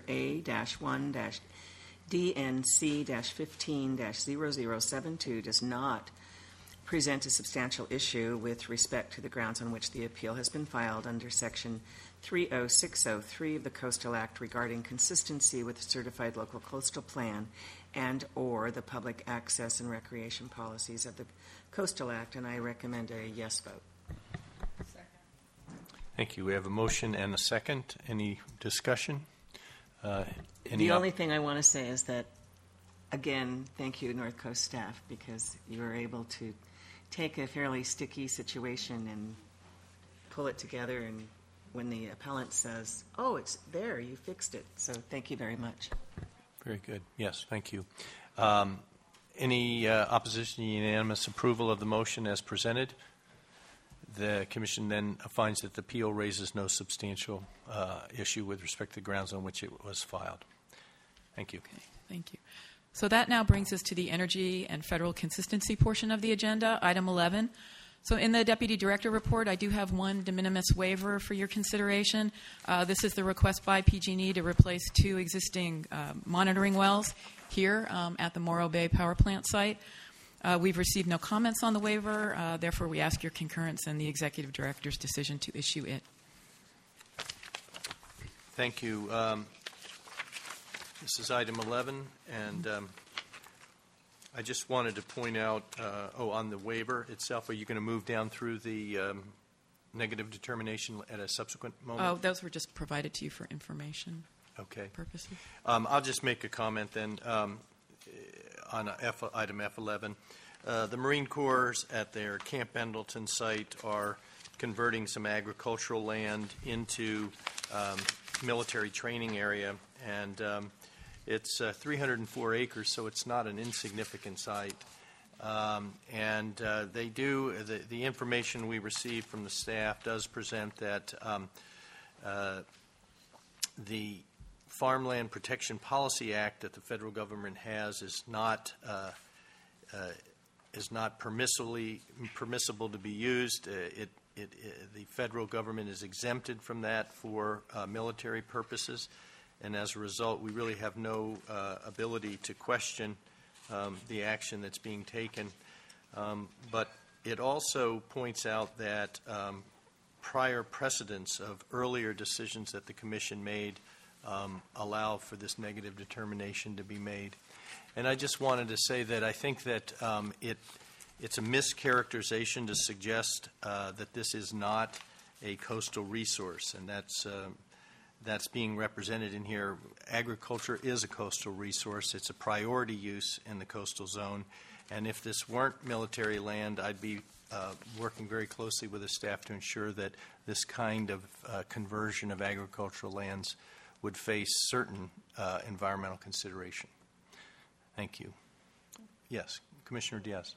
A-1-DNC-15-0072 does not present a substantial issue with respect to the grounds on which the appeal has been filed under Section 30603 of the Coastal Act regarding consistency with the Certified Local Coastal Plan and or the public access and recreation policies of the Coastal Act, and I recommend a yes vote. Thank you. We have a motion and a second. Any discussion? The only thing I want to say is that, again, thank you, North Coast staff, because you were able to take a fairly sticky situation and pull it together, and when the appellant says, oh, it's there, you fixed it. So thank you very much. Very good. Yes, thank you. Any opposition to unanimous approval of the motion as presented? The Commission then finds that the appeal raises no substantial issue with respect to the grounds on which it was filed. Thank you. Okay, thank you. So that now brings us to the energy and federal consistency portion of the agenda, item 11. So in the Deputy Director report, I do have one de minimis waiver for your consideration. This is the request by PG&E to replace 2 existing monitoring wells here at the Morro Bay Power Plant site. We've received no comments on the waiver. Therefore, we ask your concurrence in the Executive Director's decision to issue it. Thank you. This is item 11, and I just wanted to point out, on the waiver itself, are you going to move down through the negative determination at a subsequent moment? Oh, those were just provided to you for information purposes. I'll just make a comment then on item F11. The Marine Corps at their Camp Pendleton site are converting some agricultural land into military training area, and it's 304 acres, so it's not an insignificant site. And they do, the information we received from the staff does present that the Farmland Protection Policy Act that the federal government has is not permissible to be used. The federal government is exempted from that for military purposes. And as a result, we really have no ability to question the action that's being taken. But it also points out that prior precedents of earlier decisions that the Commission made allow for this negative determination to be made. And I just wanted to say that I think that it's a mischaracterization to suggest that this is not a coastal resource, and that's being represented in here. Agriculture is a coastal resource. It's a priority use in the coastal zone. And if this weren't military land, I'd be working very closely with the staff to ensure that this kind of conversion of agricultural lands would face certain environmental consideration. Thank you. Yes, Commissioner Diaz.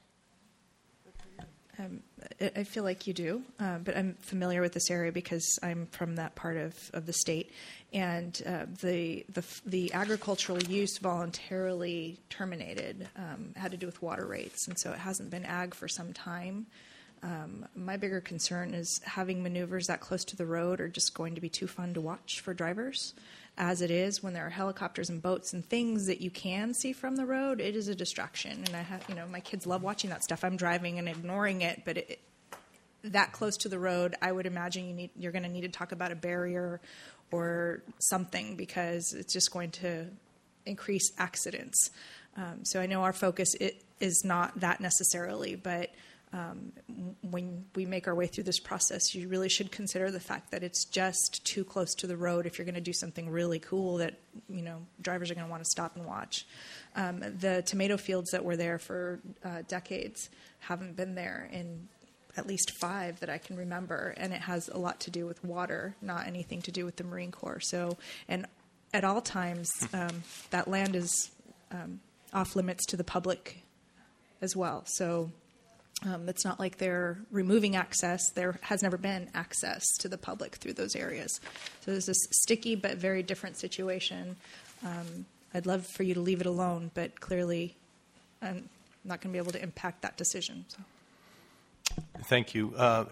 I feel like you do, but I'm familiar with this area because I'm from that part of the state, and the agricultural use voluntarily terminated had to do with water rates, and so it hasn't been ag for some time. My bigger concern is having maneuvers that close to the road are just going to be too fun to watch for drivers. As it is, when there are helicopters and boats and things that you can see from the road, it is a distraction. And I have, my kids love watching that stuff. I'm driving and ignoring it, but that close to the road, I would imagine you're going to need to talk about a barrier or something, because it's just going to increase accidents. So I know our focus is not that necessarily, but when we make our way through this process, you really should consider the fact that it's just too close to the road if you're going to do something really cool that drivers are going to want to stop and watch. The tomato fields that were there for decades haven't been there in at least 5 that I can remember, and it has a lot to do with water, not anything to do with the Marine Corps. So, and at all times, that land is off limits to the public as well. So it's not like they're removing access. There has never been access to the public through those areas. So there's this sticky but very different situation. I'd love for you to leave it alone, but clearly I'm not going to be able to impact that decision. So. Thank you.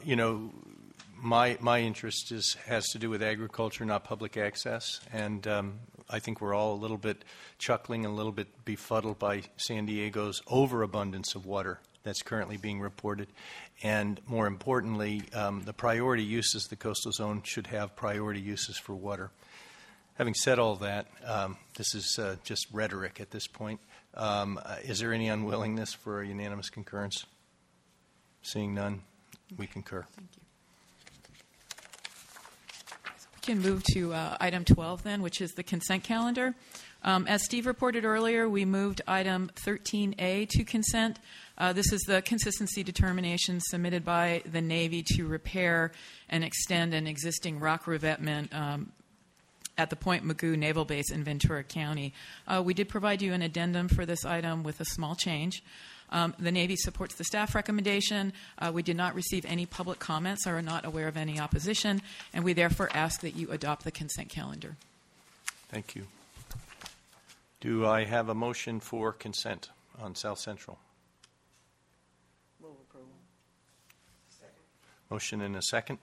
My interest has to do with agriculture, not public access, and I think we're all a little bit chuckling and a little bit befuddled by San Diego's overabundance of water that's currently being reported. And more importantly, the priority uses, the coastal zone should have priority uses for water. Having said all that, this is just rhetoric at this point. Is there any unwillingness for a unanimous concurrence? Seeing none, we concur. Thank you. We can move to item 12 then, which is the consent calendar. As Steve reported earlier, we moved item 13A to consent. This is the consistency determination submitted by the Navy to repair and extend an existing rock revetment at the Point Mugu Naval Base in Ventura County. We did provide you an addendum for this item with a small change. The Navy supports the staff recommendation. We did not receive any public comments or are not aware of any opposition, and we therefore ask that you adopt the consent calendar. Thank you. Do I have a motion for consent on South Central? Move approval. Second. Motion and a second.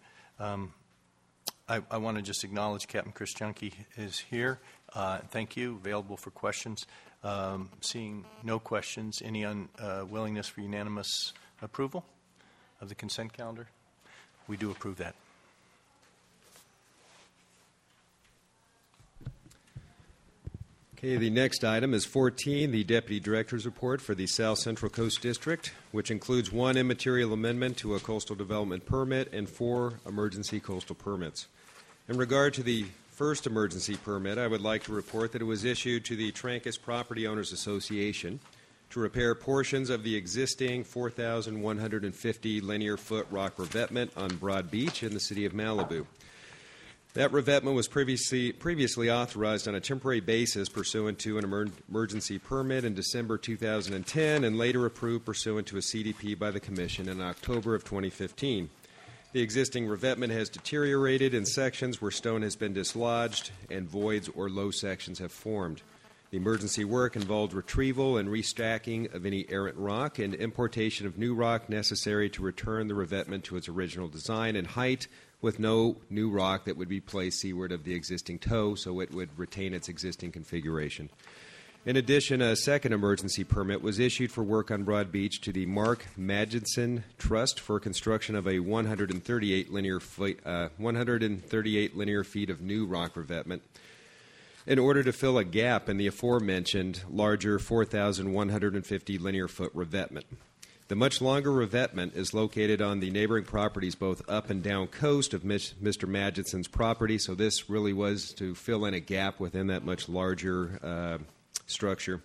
I want to just acknowledge Captain Chris Junkie is here. Thank you. Available for questions. Seeing no questions, any willingness for unanimous approval of the consent calendar? We do approve that. Okay, the next item is 14, the Deputy Director's Report for the South Central Coast District, which includes 1 immaterial amendment to a coastal development permit and 4 emergency coastal permits. In regard to the first emergency permit, I would like to report that it was issued to the Trancas Property Owners Association to repair portions of the existing 4,150 linear foot rock revetment on Broad Beach in the city of Malibu. That revetment was previously authorized on a temporary basis pursuant to an emergency permit in December 2010 and later approved pursuant to a CDP by the Commission in October of 2015. The existing revetment has deteriorated in sections where stone has been dislodged and voids or low sections have formed. The emergency work involved retrieval and restacking of any errant rock and importation of new rock necessary to return the revetment to its original design and height, with no new rock that would be placed seaward of the existing toe, so it would retain its existing configuration. In addition, a second emergency permit was issued for work on Broad Beach to the Mark Magidson Trust for construction of a 138 linear feet of new rock revetment in order to fill a gap in the aforementioned larger 4,150 linear foot revetment. The much longer revetment is located on the neighboring properties both up and down coast of Mr. Magidson's property, so this really was to fill in a gap within that much larger structure.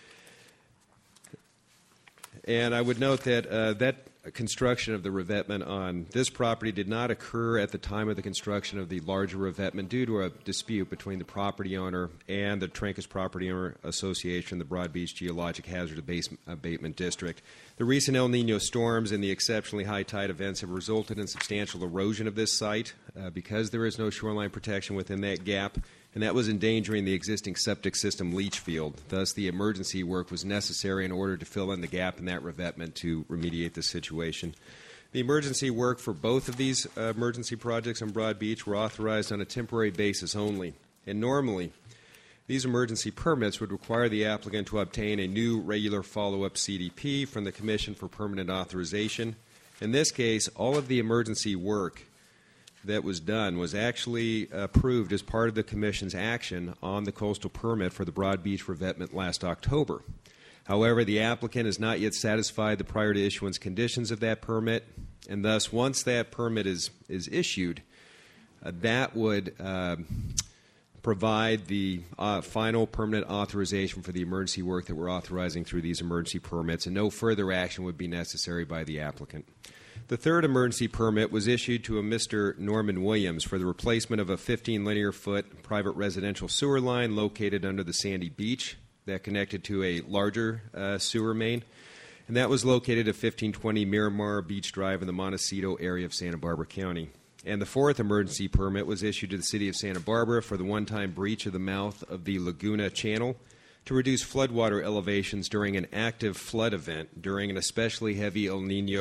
And I would note that that construction of the revetment on this property did not occur at the time of the construction of the larger revetment due to a dispute between the property owner and the Trancas Property Owner Association, the Broad Beach Geologic Hazard Abatement District. The recent El Nino storms and the exceptionally high tide events have resulted in substantial erosion of this site because there is no shoreline protection within that gap, and that was endangering the existing septic system leach field. Thus, the emergency work was necessary in order to fill in the gap in that revetment to remediate the situation. The emergency work for both of these emergency projects on Broad Beach were authorized on a temporary basis only. And normally, these emergency permits would require the applicant to obtain a new regular follow-up CDP from the Commission for Permanent Authorization. In this case, all of the emergency work that was done was actually approved as part of the Commission's action on the coastal permit for the Broad Beach revetment last October. However, the applicant has not yet satisfied the prior to issuance conditions of that permit, and thus once that permit is issued, that would provide the final permanent authorization for the emergency work that we're authorizing through these emergency permits, and no further action would be necessary by the applicant. The third emergency permit was issued to a Mr. Norman Williams for the replacement of a 15 linear foot private residential sewer line located under the Sandy Beach that connected to a larger sewer main, and that was located at 1520 Miramar Beach Drive in the Montecito area of Santa Barbara County. And the fourth emergency permit was issued to the City of Santa Barbara for the one-time breach of the mouth of the Laguna Channel to reduce floodwater elevations during an active flood event during an especially heavy El Nino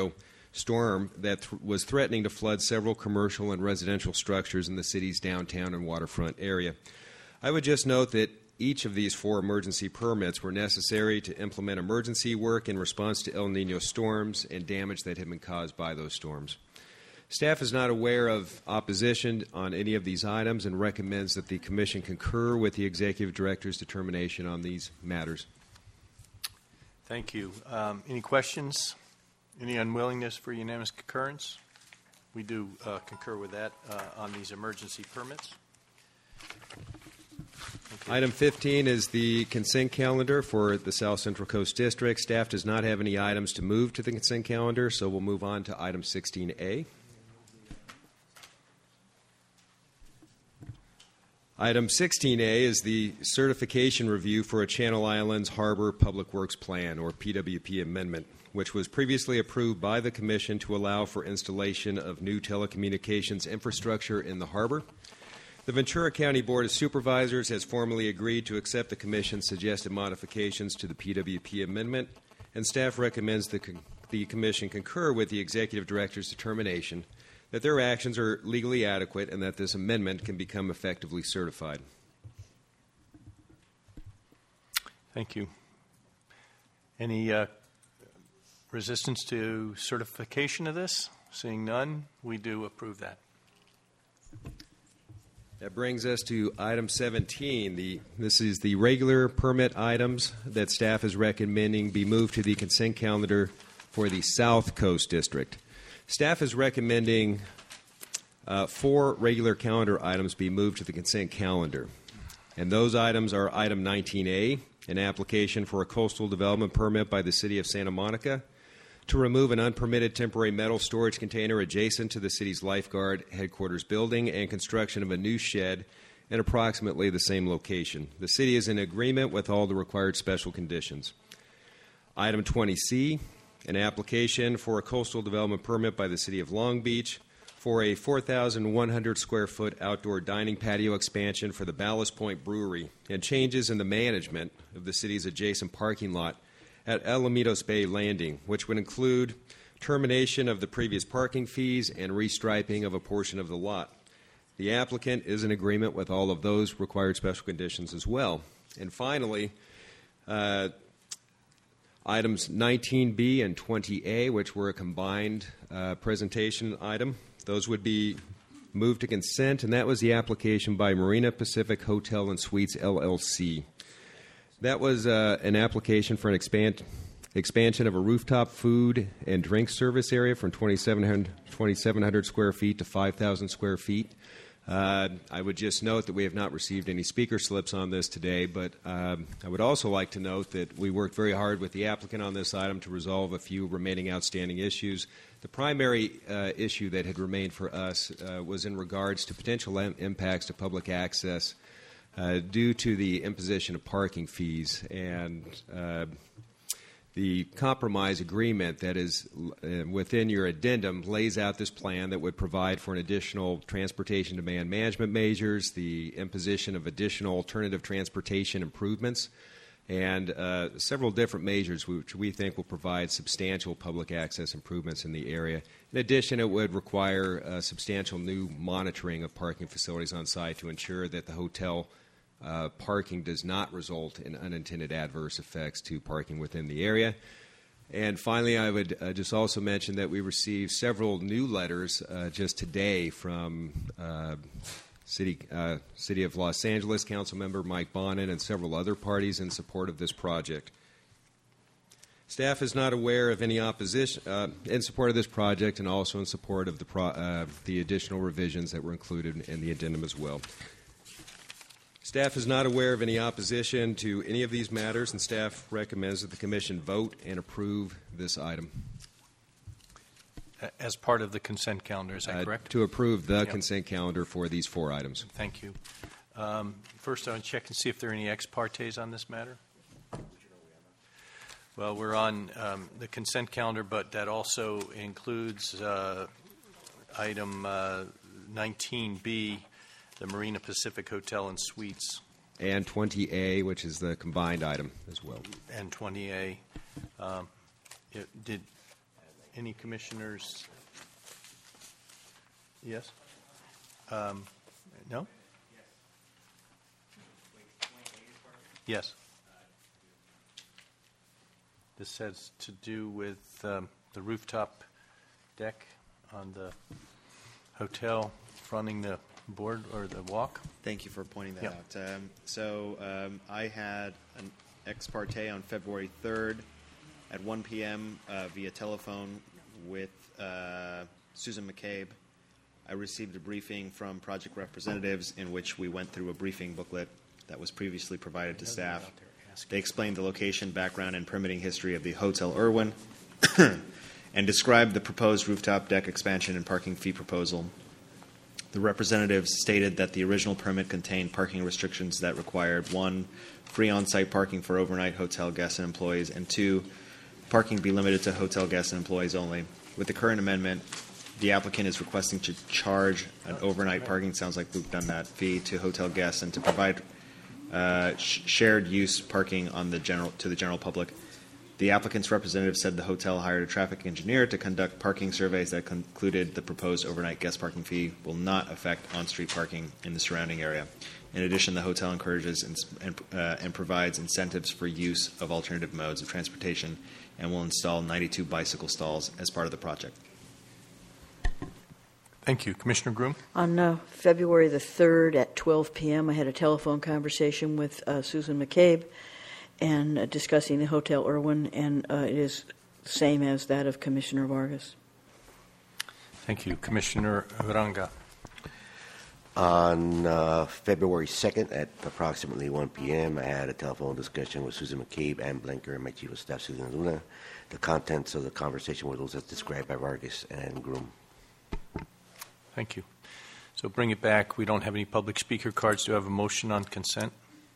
storm that was threatening to flood several commercial and residential structures in the city's downtown and waterfront area. I would just note that each of these 4 emergency permits were necessary to implement emergency work in response to El Nino storms and damage that had been caused by those storms. Staff is not aware of opposition on any of these items and recommends that the Commission concur with the Executive Director's determination on these matters. Thank you. Any questions? Any unwillingness for unanimous concurrence? We do concur with that on these emergency permits. Okay. Item 15 is the consent calendar for the South Central Coast District. Staff does not have any items to move to the consent calendar, so we'll move on to item 16A. Item 16A is the certification review for a Channel Islands Harbor Public Works Plan, or PWP amendment, which was previously approved by the Commission to allow for installation of new telecommunications infrastructure in the harbor. The Ventura County Board of Supervisors has formally agreed to accept the Commission's suggested modifications to the PWP amendment, and staff recommends the Commission concur with the Executive Director's determination that their actions are legally adequate and that this amendment can become effectively certified. Thank you. Any resistance to certification of this? Seeing none, we do approve that. That brings us to item 17. This is the regular permit items that staff is recommending be moved to the consent calendar for the South Coast District. Staff is recommending 4 regular calendar items be moved to the consent calendar. And those items are item 19A, an application for a coastal development permit by the City of Santa Monica to remove an unpermitted temporary metal storage container adjacent to the city's lifeguard headquarters building and construction of a new shed in approximately the same location. The city is in agreement with all the required special conditions. Item 20C, an application for a coastal development permit by the City of Long Beach for a 4,100 square foot outdoor dining patio expansion for the Ballast Point Brewery and changes in the management of the city's adjacent parking lot at Alamitos Bay Landing, which would include termination of the previous parking fees and restriping of a portion of the lot. The applicant is in agreement with all of those required special conditions as well. And finally, items 19B and 20A, which were a combined presentation item, those would be moved to consent, and that was the application by Marina Pacific Hotel and Suites, LLC. That was an application for an expansion of a rooftop food and drink service area from 2,700 square feet to 5,000 square feet. I would just note that we have not received any speaker slips on this today, but I would also like to note that we worked very hard with the applicant on this item to resolve a few remaining outstanding issues. The primary issue that had remained for us was in regards to potential impacts to public access due to the imposition of parking fees, and the compromise agreement that is within your addendum lays out this plan that would provide for an additional transportation demand management measures, the imposition of additional alternative transportation improvements, and several different measures which we think will provide substantial public access improvements in the area. In addition, it would require substantial new monitoring of parking facilities on site to ensure that the hotel parking does not result in unintended adverse effects to parking within the area. And finally, I would just also mention that we received several new letters just today from City of Los Angeles Councilmember Mike Bonin and several other parties in support of this project. Staff is not aware of any opposition in support of this project, and also in support of the additional revisions that were included in the addendum as well. Staff is not aware of any opposition to any of these matters, and staff recommends that the Commission vote and approve this item. As part of the consent calendar, is that correct? To approve the consent calendar for these 4 items. Thank you. First, I want to check and see if there are any ex partes on this matter. Well, we're on the consent calendar, but that also includes item 19B, the Marina Pacific Hotel and Suites. And 20A, which is the combined item as well. And 20A. Any commissioners? Yes? No? Yes. This has to do with the rooftop deck on the hotel fronting the board or the walk. Thank you for pointing that out. I had an ex parte on February 3rd at 1 p.m. Via telephone with Susan McCabe. I received a briefing from project representatives in which we went through a briefing booklet that was previously provided to staff. They explained the location, background, and permitting history of the Hotel Irwin and described the proposed rooftop deck expansion and parking fee proposal. The representatives stated that the original permit contained parking restrictions that required 1, free on-site parking for overnight hotel guests and employees, and 2, parking be limited to hotel guests and employees only. With the current amendment, the applicant is requesting to charge an overnight parking, sounds like we've done that, fee to hotel guests and to provide shared use parking on to the general public. The applicant's representative said the hotel hired a traffic engineer to conduct parking surveys that concluded the proposed overnight guest parking fee will not affect on-street parking in the surrounding area. In addition, the hotel encourages and provides incentives for use of alternative modes of transportation and will install 92 bicycle stalls as part of the project. Thank you. Commissioner Groom? On February the 3rd at 12 p.m., I had a telephone conversation with Susan McCabe and discussing the Hotel Irwin, and it is the same as that of Commissioner Vargas. Thank you. Commissioner Uranga? On February 2nd at approximately 1 p.m., I had a telephone discussion with Susan McCabe, Ann Blanker, and my Chief of Staff, Susan Luna. The contents of the conversation were those as described by Vargas and Groom. Thank you. So bring it back. We don't have any public speaker cards. Do I have a motion on consent?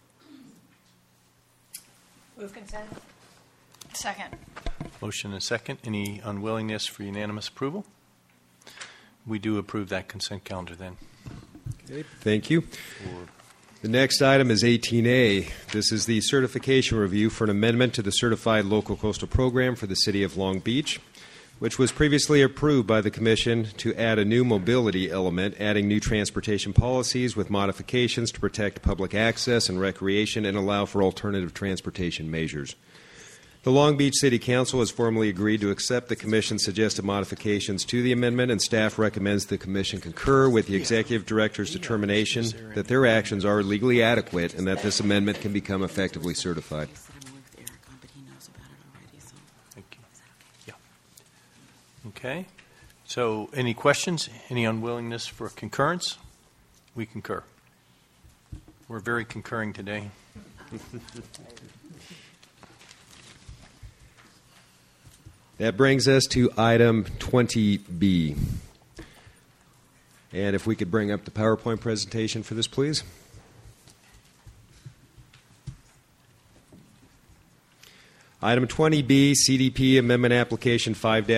Move consent. Second. Motion and second. Any unwillingness for unanimous approval? We do approve that consent calendar then. Okay, thank you. The next item is 18A. This is the certification review for an amendment to the Certified Local Coastal Program for the City of Long Beach, which was previously approved by the Commission to add a new mobility element, adding new transportation policies with modifications to protect public access and recreation and allow for alternative transportation measures. The Long Beach City Council has formally agreed to accept the Commission's suggested modifications to the amendment, and staff recommends the Commission concur with the Executive Director's determination that their actions are legally adequate and that this amendment can become effectively certified. Okay. So any questions? Any unwillingness for concurrence? We concur. We're very concurring today. That brings us to item 20B. And if we could bring up the PowerPoint presentation for this, please. Item 20B, CDP Amendment Application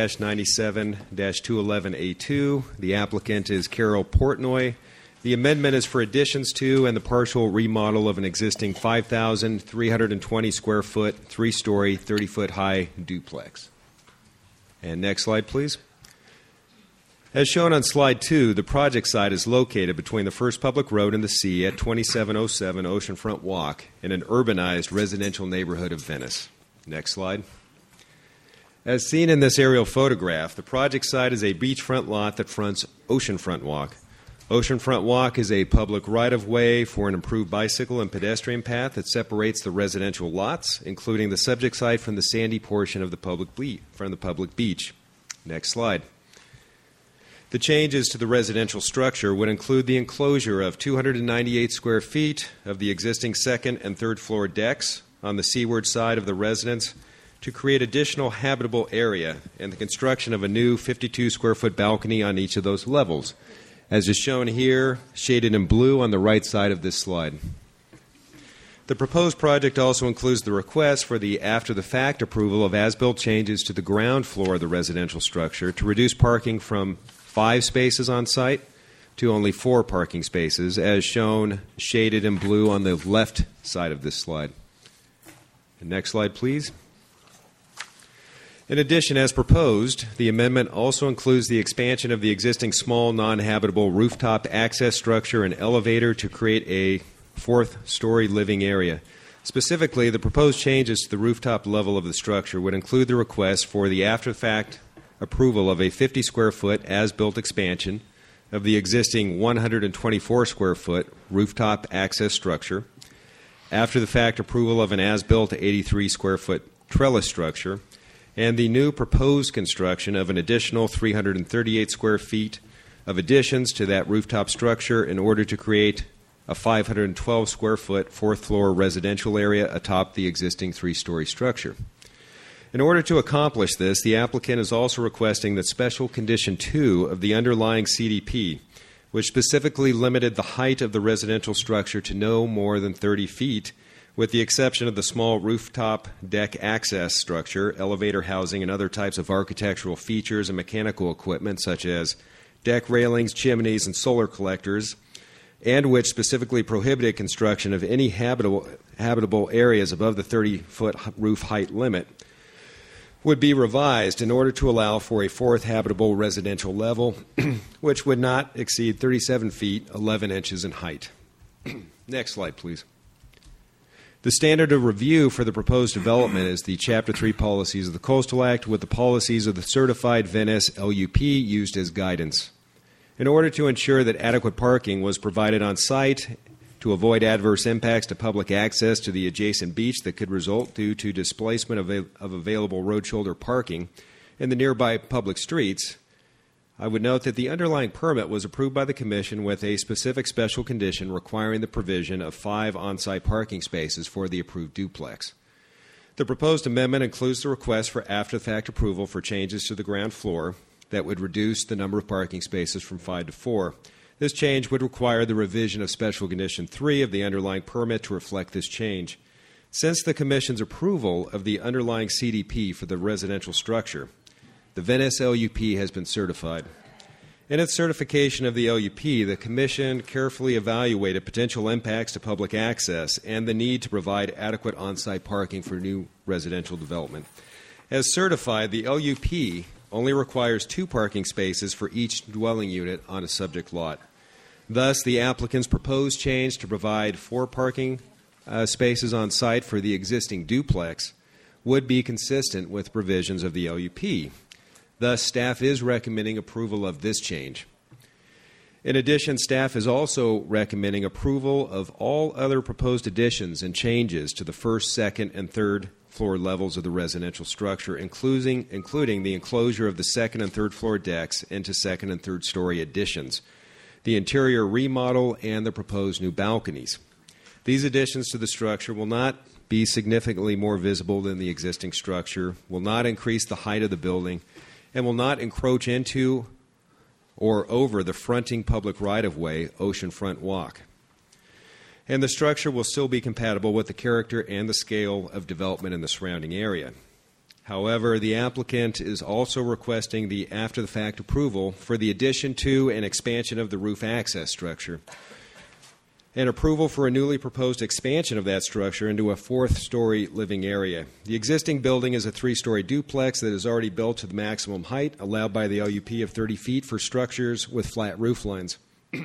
5-97-211A2. The applicant is Carol Portnoy. The amendment is for additions to and the partial remodel of an existing 5,320 square foot, 3-story, 30-foot high duplex. And next slide, please. As shown on slide 2, the project site is located between the First Public Road and the sea at 2707 Oceanfront Walk in an urbanized residential neighborhood of Venice. Next slide. As seen in this aerial photograph, the project site is a beachfront lot that fronts Oceanfront Walk. Oceanfront Walk is a public right-of-way for an improved bicycle and pedestrian path that separates the residential lots, including the subject site from the sandy portion of the public beach. Next slide. The changes to the residential structure would include the enclosure of 298 square feet of the existing second and third floor decks on the seaward side of the residence to create additional habitable area and the construction of a new 52 square foot balcony on each of those levels, as is shown here, shaded in blue on the right side of this slide. The proposed project also includes the request for the after-the-fact approval of as-built changes to the ground floor of the residential structure to reduce parking from 5 spaces on site to only 4 parking spaces, as shown shaded in blue on the left side of this slide. The next slide, please. In addition, as proposed, the amendment also includes the expansion of the existing small non-habitable rooftop access structure and elevator to create a fourth-story living area. Specifically, the proposed changes to the rooftop level of the structure would include the request for the after-the-fact approval of a 50-square-foot as-built expansion of the existing 124-square-foot rooftop access structure, after-the-fact approval of an as-built 83-square-foot trellis structure, and the new proposed construction of an additional 338 square feet of additions to that rooftop structure in order to create a 512 square foot fourth-floor residential area atop the existing three-story structure. In order to accomplish this, the applicant is also requesting that Special Condition 2 of the underlying CDP, which specifically limited the height of the residential structure to no more than 30 feet, with the exception of the small rooftop deck access structure, elevator housing, and other types of architectural features and mechanical equipment such as deck railings, chimneys, and solar collectors, and which specifically prohibited construction of any habitable areas above the 30-foot roof height limit, would be revised in order to allow for a fourth habitable residential level, which would not exceed 37 feet, 11 inches in height. Next slide, please. The standard of review for the proposed development is the Chapter 3 policies of the Coastal Act, with the policies of the certified Venice LUP used as guidance. In order to ensure that adequate parking was provided on site to avoid adverse impacts to public access to the adjacent beach that could result due to displacement of available road shoulder parking in the nearby public streets, I would note that the underlying permit was approved by the Commission with a specific special condition requiring the provision of 5 on-site parking spaces for the approved duplex. The proposed amendment includes the request for after-the-fact approval for changes to the ground floor that would reduce the number of parking spaces from 5 to 4. This change would require the revision of Special Condition 3 of the underlying permit to reflect this change. Since the Commission's approval of the underlying CDP for the residential structure, the Venice LUP has been certified. In its certification of the LUP, the Commission carefully evaluated potential impacts to public access and the need to provide adequate on-site parking for new residential development. As certified, the LUP only requires 2 parking spaces for each dwelling unit on a subject lot. Thus, the applicant's proposed change to provide 4 parking spaces on site for the existing duplex would be consistent with provisions of the LUP. Thus, staff is recommending approval of this change. In addition, staff is also recommending approval of all other proposed additions and changes to the first, second, and third floor levels of the residential structure, including the enclosure of the second and third floor decks into second and third story additions, the interior remodel, and the proposed new balconies. These additions to the structure will not be significantly more visible than the existing structure, will not increase the height of the building, and will not encroach into or over the fronting public right-of-way, Oceanfront Walk. And the structure will still be compatible with the character and the scale of development in the surrounding area. However, the applicant is also requesting the after-the-fact approval for the addition to and expansion of the roof access structure, and approval for a newly proposed expansion of that structure into a fourth-story living area. The existing building is a 3-story duplex that is already built to the maximum height allowed by the LUP of 30 feet for structures with flat roof lines.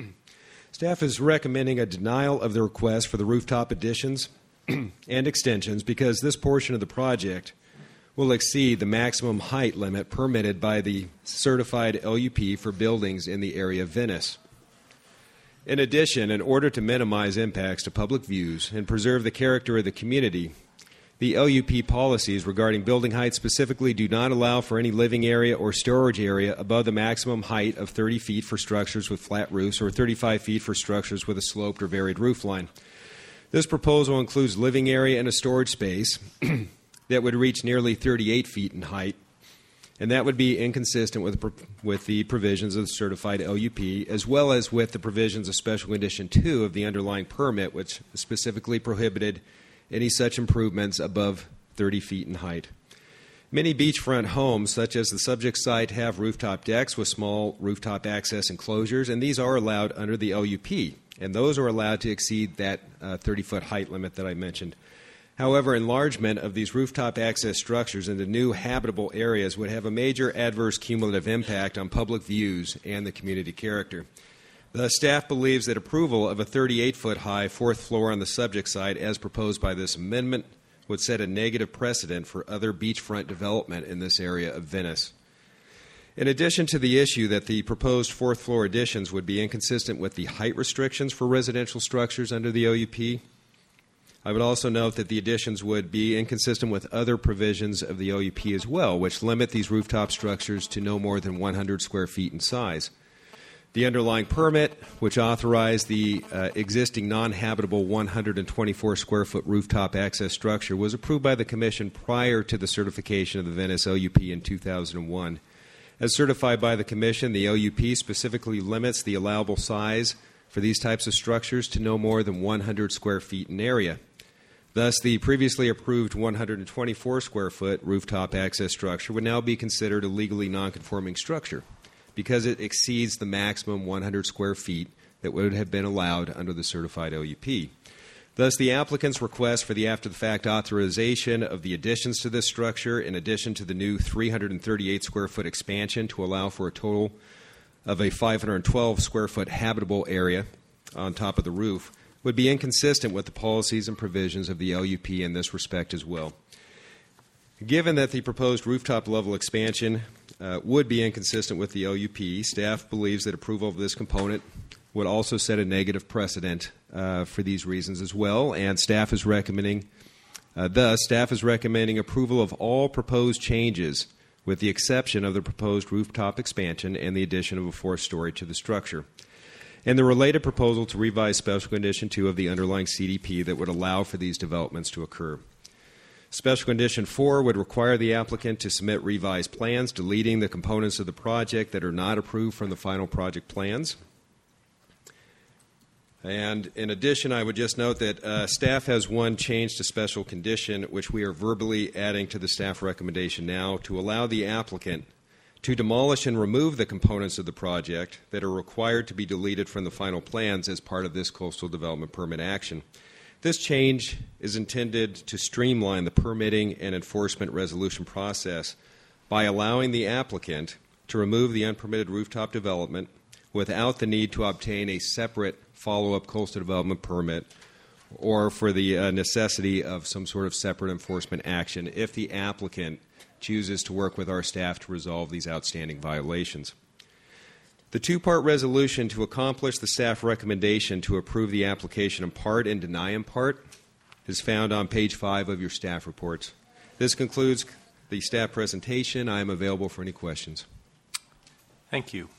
Staff is recommending a denial of the request for the rooftop additions and extensions because this portion of the project will exceed the maximum height limit permitted by the certified LUP for buildings in the area of Venice. In addition, in order to minimize impacts to public views and preserve the character of the community, the LUP policies regarding building height specifically do not allow for any living area or storage area above the maximum height of 30 feet for structures with flat roofs or 35 feet for structures with a sloped or varied roof line. This proposal includes living area and a storage space that would reach nearly 38 feet in height, and that would be inconsistent with the provisions of the certified LUP, as well as with the provisions of Special Condition 2 of the underlying permit, which specifically prohibited any such improvements above 30 feet in height. Many beachfront homes, such as the subject site, have rooftop decks with small rooftop access enclosures, and these are allowed under the LUP, and those are allowed to exceed that 30-foot height limit that I mentioned. However, enlargement of these rooftop access structures into new habitable areas would have a major adverse cumulative impact on public views and the community character. The staff believes that approval of a 38-foot-high fourth floor on the subject site, as proposed by this amendment, would set a negative precedent for other beachfront development in this area of Venice. In addition to the issue that the proposed fourth-floor additions would be inconsistent with the height restrictions for residential structures under the OUP, I would also note that the additions would be inconsistent with other provisions of the OUP as well, which limit these rooftop structures to no more than 100 square feet in size. The underlying permit, which authorized the existing non-habitable 124-square-foot rooftop access structure, was approved by the Commission prior to the certification of the Venice OUP in 2001. As certified by the Commission, the OUP specifically limits the allowable size for these types of structures to no more than 100 square feet in area. Thus, the previously approved 124-square-foot rooftop access structure would now be considered a legally nonconforming structure because it exceeds the maximum 100 square feet that would have been allowed under the certified OUP. Thus, the applicant's request for the after-the-fact authorization of the additions to this structure, in addition to the new 338-square-foot expansion to allow for a total of a 512-square-foot habitable area on top of the roof, would be inconsistent with the policies and provisions of the LUP in this respect as well. Given that the proposed rooftop level expansion would be inconsistent with the LUP, staff believes that approval of this component would also set a negative precedent for these reasons as well, and staff is recommending approval of all proposed changes with the exception of the proposed rooftop expansion and the addition of a fourth story to the structure, and the related proposal to revise Special Condition 2 of the underlying CDP that would allow for these developments to occur. Special Condition 4 would require the applicant to submit revised plans, deleting the components of the project that are not approved from the final project plans. And in addition, I would just note that staff has one change to special condition, which we are verbally adding to the staff recommendation now, to allow the applicant to demolish and remove the components of the project that are required to be deleted from the final plans as part of this coastal development permit action. This change is intended to streamline the permitting and enforcement resolution process by allowing the applicant to remove the unpermitted rooftop development without the need to obtain a separate follow-up coastal development permit or for the necessity of some sort of separate enforcement action if the applicant chooses to work with our staff to resolve these outstanding violations. The two-part resolution to accomplish the staff recommendation to approve the application in part and deny in part is found on page 5 of your staff reports. This concludes the staff presentation. I am available for any questions. Thank you.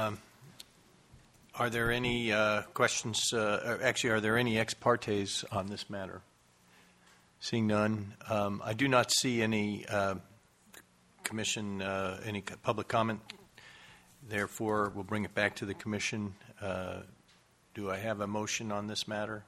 Are there any questions? Actually, are there any ex partes on this matter? Seeing none, I do not see any commission, any public comment. Therefore, we'll bring it back to the commission. Do I have a motion on this matter?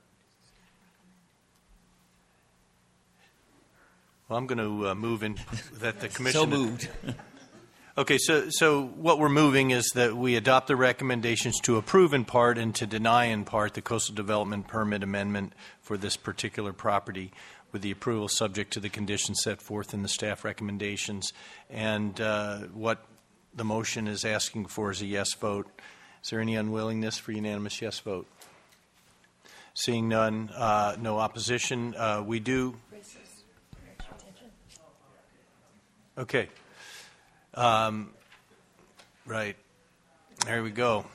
Well, I'm going to move in that the commission. So moved. Okay, so what we're moving is that we adopt the recommendations to approve in part and to deny in part the coastal development permit amendment for this particular property, with the approval subject to the conditions set forth in the staff recommendations. And what the motion is asking for is a yes vote. Is there any unwillingness for unanimous yes vote? Seeing none, no opposition. We do. Okay. Right. There we go.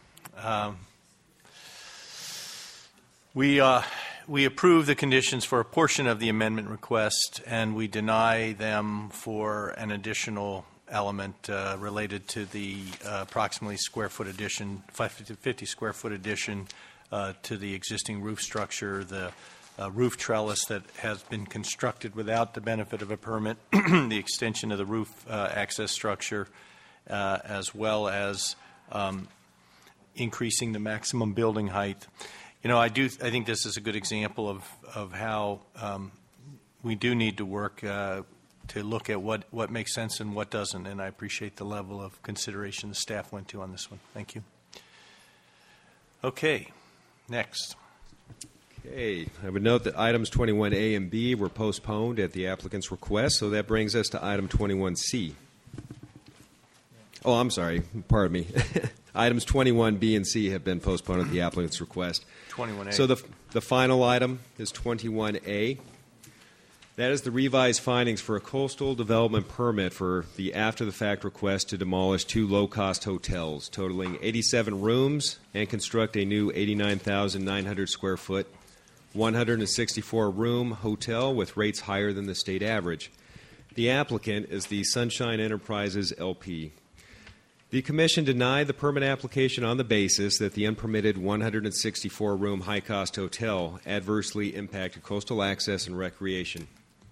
We approve the conditions for a portion of the amendment request, and we deny them for an additional element related to the approximately square foot addition, 50 square foot addition to the existing roof structure, the roof trellis that has been constructed without the benefit of a permit, the extension of the roof access structure, as well as increasing the maximum building height. You know, I think this is a good example of how we do need to work to look at what makes sense and what doesn't, and I appreciate the level of consideration the staff went to on this one. Thank you. Okay, next. Okay, I would note that items 21A and B were postponed at the applicant's request, so that brings us to item 21C. Oh, I'm sorry, pardon me. Items 21B and C have been postponed at the applicant's request. 21A. So the final item is 21A. That is the revised findings for a coastal development permit for the after-the-fact request to demolish 2 low-cost hotels totaling 87 rooms and construct a new 89,900 square foot, 164-room hotel with rates higher than the state average. The applicant is the Sunshine Enterprises, LP. The Commission denied the permit application on the basis that the unpermitted 164-room high-cost hotel adversely impacted coastal access and recreation.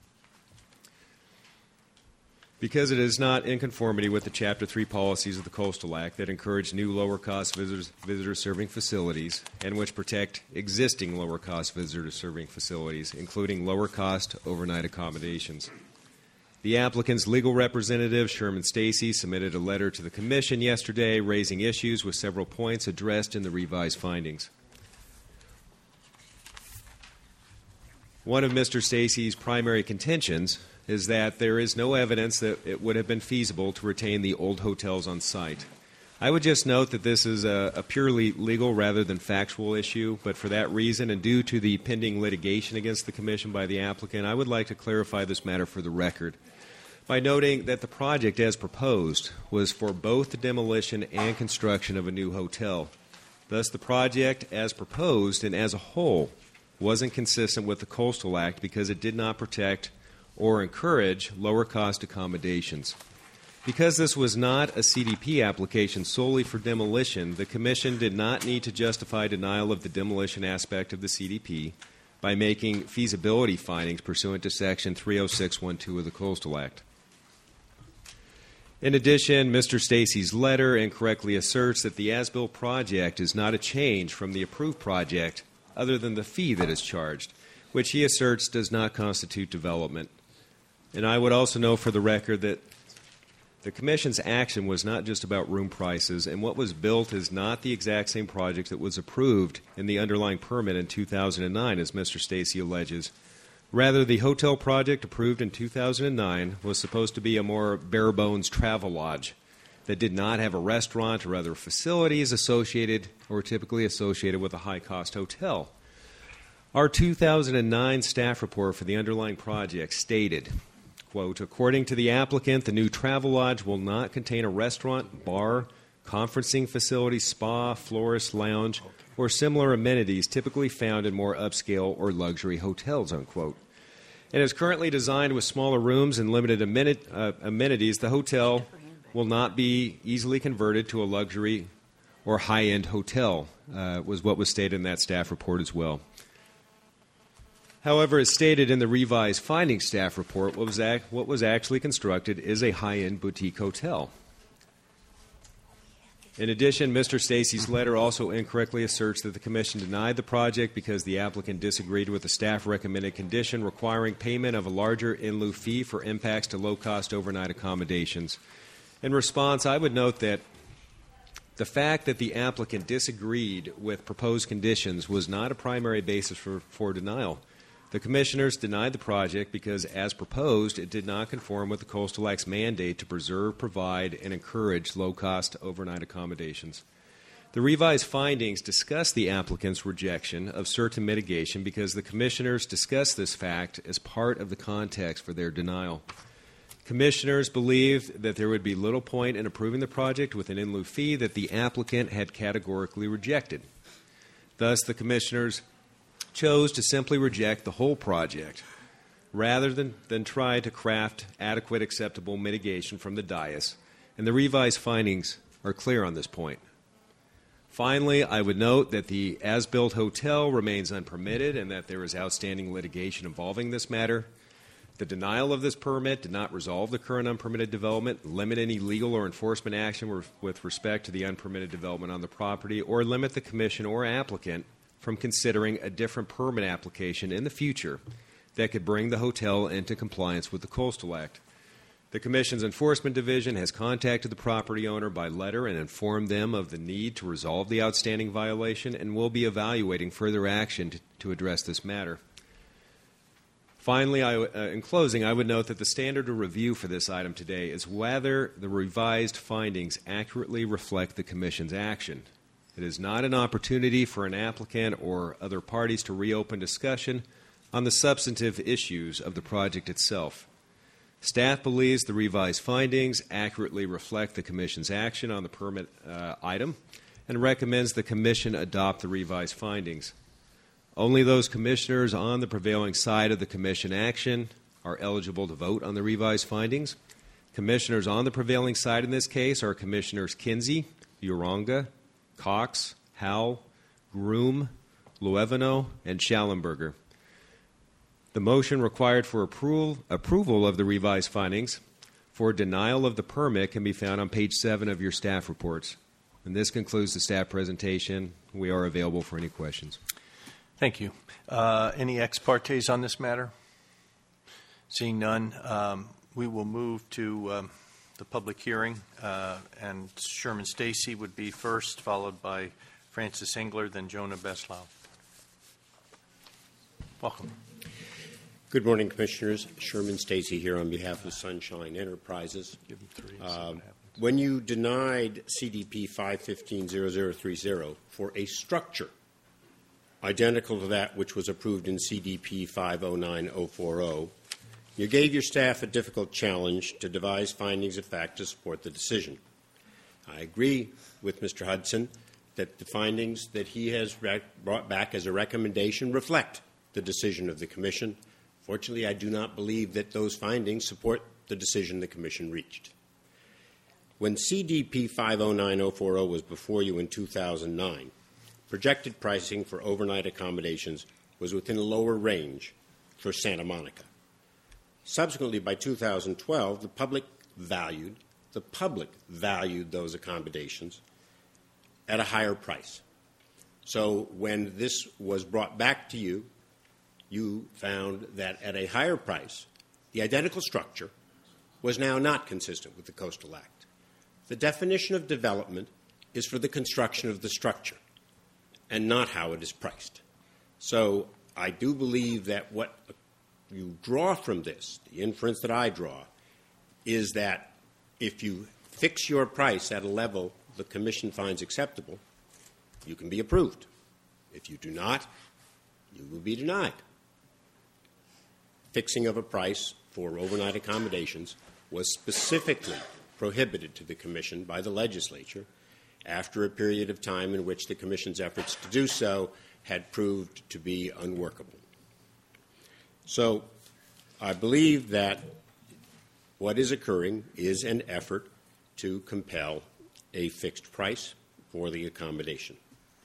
Because it is not in conformity with the Chapter 3 policies of the Coastal Act that encourage new lower-cost visitor-serving facilities and which protect existing lower-cost visitor-serving facilities, including lower-cost overnight accommodations. The applicant's legal representative, Sherman Stacy, submitted a letter to the Commission yesterday raising issues with several points addressed in the revised findings. One of Mr. Stacy's primary contentions is that there is no evidence that it would have been feasible to retain the old hotels on site. I would just note that this is a purely legal rather than factual issue, but for that reason and due to the pending litigation against the Commission by the applicant, I would like to clarify this matter for the record by noting that the project as proposed was for both the demolition and construction of a new hotel. Thus, the project as proposed and as a whole wasn't consistent with the Coastal Act because it did not protect or encourage lower-cost accommodations. Because this was not a CDP application solely for demolition, the Commission did not need to justify denial of the demolition aspect of the CDP by making feasibility findings pursuant to Section 306(1)(2) of the Coastal Act. In addition, Mr. Stacy's letter incorrectly asserts that the as-built project is not a change from the approved project other than the fee that is charged, which he asserts does not constitute development. And I would also note for the record that the Commission's action was not just about room prices, and what was built is not the exact same project that was approved in the underlying permit in 2009, as Mr. Stacy alleges. Rather, the hotel project approved in 2009 was supposed to be a more bare-bones travel lodge that did not have a restaurant or other facilities associated or typically associated with a high-cost hotel. Our 2009 staff report for the underlying project stated, quote, according to the applicant, the new travel lodge will not contain a restaurant, bar, conferencing facility, spa, florist, lounge, or similar amenities typically found in more upscale or luxury hotels, unquote. It is currently designed with smaller rooms and limited amenities. The hotel will not be easily converted to a luxury or high-end hotel, was what was stated in that staff report as well. However, as stated in the revised findings staff report, what was actually constructed is a high-end boutique hotel. In addition, Mr. Stacy's letter also incorrectly asserts that the Commission denied the project because the applicant disagreed with the staff-recommended condition requiring payment of a larger in-lieu fee for impacts to low-cost overnight accommodations. In response, I would note that the fact that the applicant disagreed with proposed conditions was not a primary basis for denial. The Commissioners denied the project because, as proposed, it did not conform with the Coastal Act's mandate to preserve, provide, and encourage low-cost overnight accommodations. The revised findings discuss the applicant's rejection of certain mitigation because the Commissioners discussed this fact as part of the context for their denial. Commissioners believed that there would be little point in approving the project with an in-lieu fee that the applicant had categorically rejected. Thus, the Commissioners chose to simply reject the whole project rather than try to craft adequate acceptable mitigation from the dais, and the revised findings are clear on this point. Finally, I would note that the as-built hotel remains unpermitted and that there is outstanding litigation involving this matter. The denial of this permit did not resolve the current unpermitted development, limit any legal or enforcement action with respect to the unpermitted development on the property, or limit the Commission or applicant from considering a different permit application in the future that could bring the hotel into compliance with the Coastal Act. The Commission's Enforcement Division has contacted the property owner by letter and informed them of the need to resolve the outstanding violation and will be evaluating further action to address this matter. Finally, in closing, I would note that the standard of review for this item today is whether the revised findings accurately reflect the Commission's action. It is not an opportunity for an applicant or other parties to reopen discussion on the substantive issues of the project itself. Staff believes the revised findings accurately reflect the Commission's action on the permit item and recommends the Commission adopt the revised findings. Only those commissioners on the prevailing side of the Commission action are eligible to vote on the revised findings. Commissioners on the prevailing side in this case are Commissioners Kinsey, Uranga, Cox, Howell, Groom, Luevano, and Schallenberger. The motion required for approval of the revised findings for denial of the permit can be found on page 7 of your staff reports. And this concludes the staff presentation. We are available for any questions. Thank you. Any ex partes on this matter? Seeing none, we will move to the public hearing, and Sherman Stacy would be first, followed by Francis Engler, then Jonah Beslau. Welcome. Good morning, Commissioners. Sherman Stacy here on behalf of Sunshine Enterprises. Give them three. When you denied CDP 515-0030 for a structure identical to that which was approved in CDP 509040, you gave your staff a difficult challenge to devise findings of fact to support the decision. I agree with Mr. Hudson that the findings that he has brought back as a recommendation reflect the decision of the Commission. Fortunately, I do not believe that those findings support the decision the Commission reached. When CDP 509040 was before you in 2009, projected pricing for overnight accommodations was within a lower range for Santa Monica. Subsequently, by 2012, the public valued those accommodations at a higher price. So when this was brought back to you, you found that at a higher price, the identical structure was now not consistent with the Coastal Act. The definition of development is for the construction of the structure and not how it is priced. So I do believe that what you draw from this, the inference that I draw, is that if you fix your price at a level the Commission finds acceptable, you can be approved. If you do not, you will be denied. Fixing of a price for overnight accommodations was specifically prohibited to the Commission by the legislature after a period of time in which the Commission's efforts to do so had proved to be unworkable. So I believe that what is occurring is an effort to compel a fixed price for the accommodation.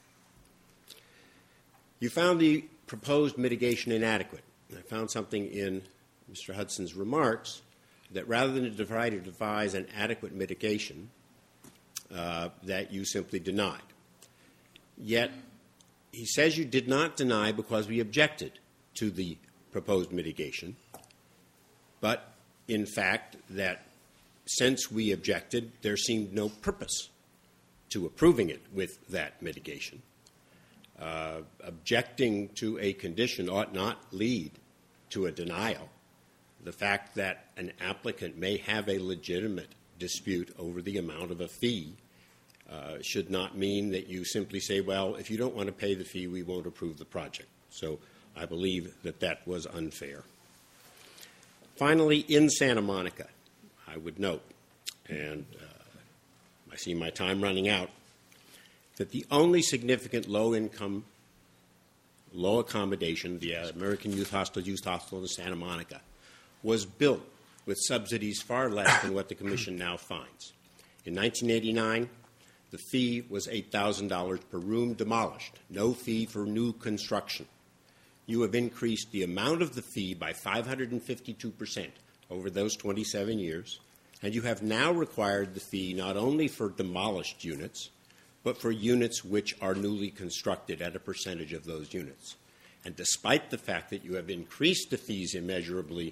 You found the proposed mitigation inadequate. I found something in Mr. Hudson's remarks that rather than try to devise an adequate mitigation, that you simply denied. Yet he says you did not deny because we objected to the proposed mitigation, but in fact that since we objected, there seemed no purpose to approving it with that mitigation. Objecting to a condition ought not lead to a denial. The fact that an applicant may have a legitimate dispute over the amount of a fee should not mean that you simply say, well, if you don't want to pay the fee, we won't approve the project. So I believe that that was unfair. Finally, in Santa Monica, I would note, and I see my time running out, that the only significant low-income, low-accommodation, the American Youth Hostel in Santa Monica, was built with subsidies far less than what the Commission now finds. In 1989, the fee was $8,000 per room demolished, no fee for new construction. You have increased the amount of the fee by 552% over those 27 years, and you have now required the fee not only for demolished units, but for units which are newly constructed at a percentage of those units. And despite the fact that you have increased the fees immeasurably,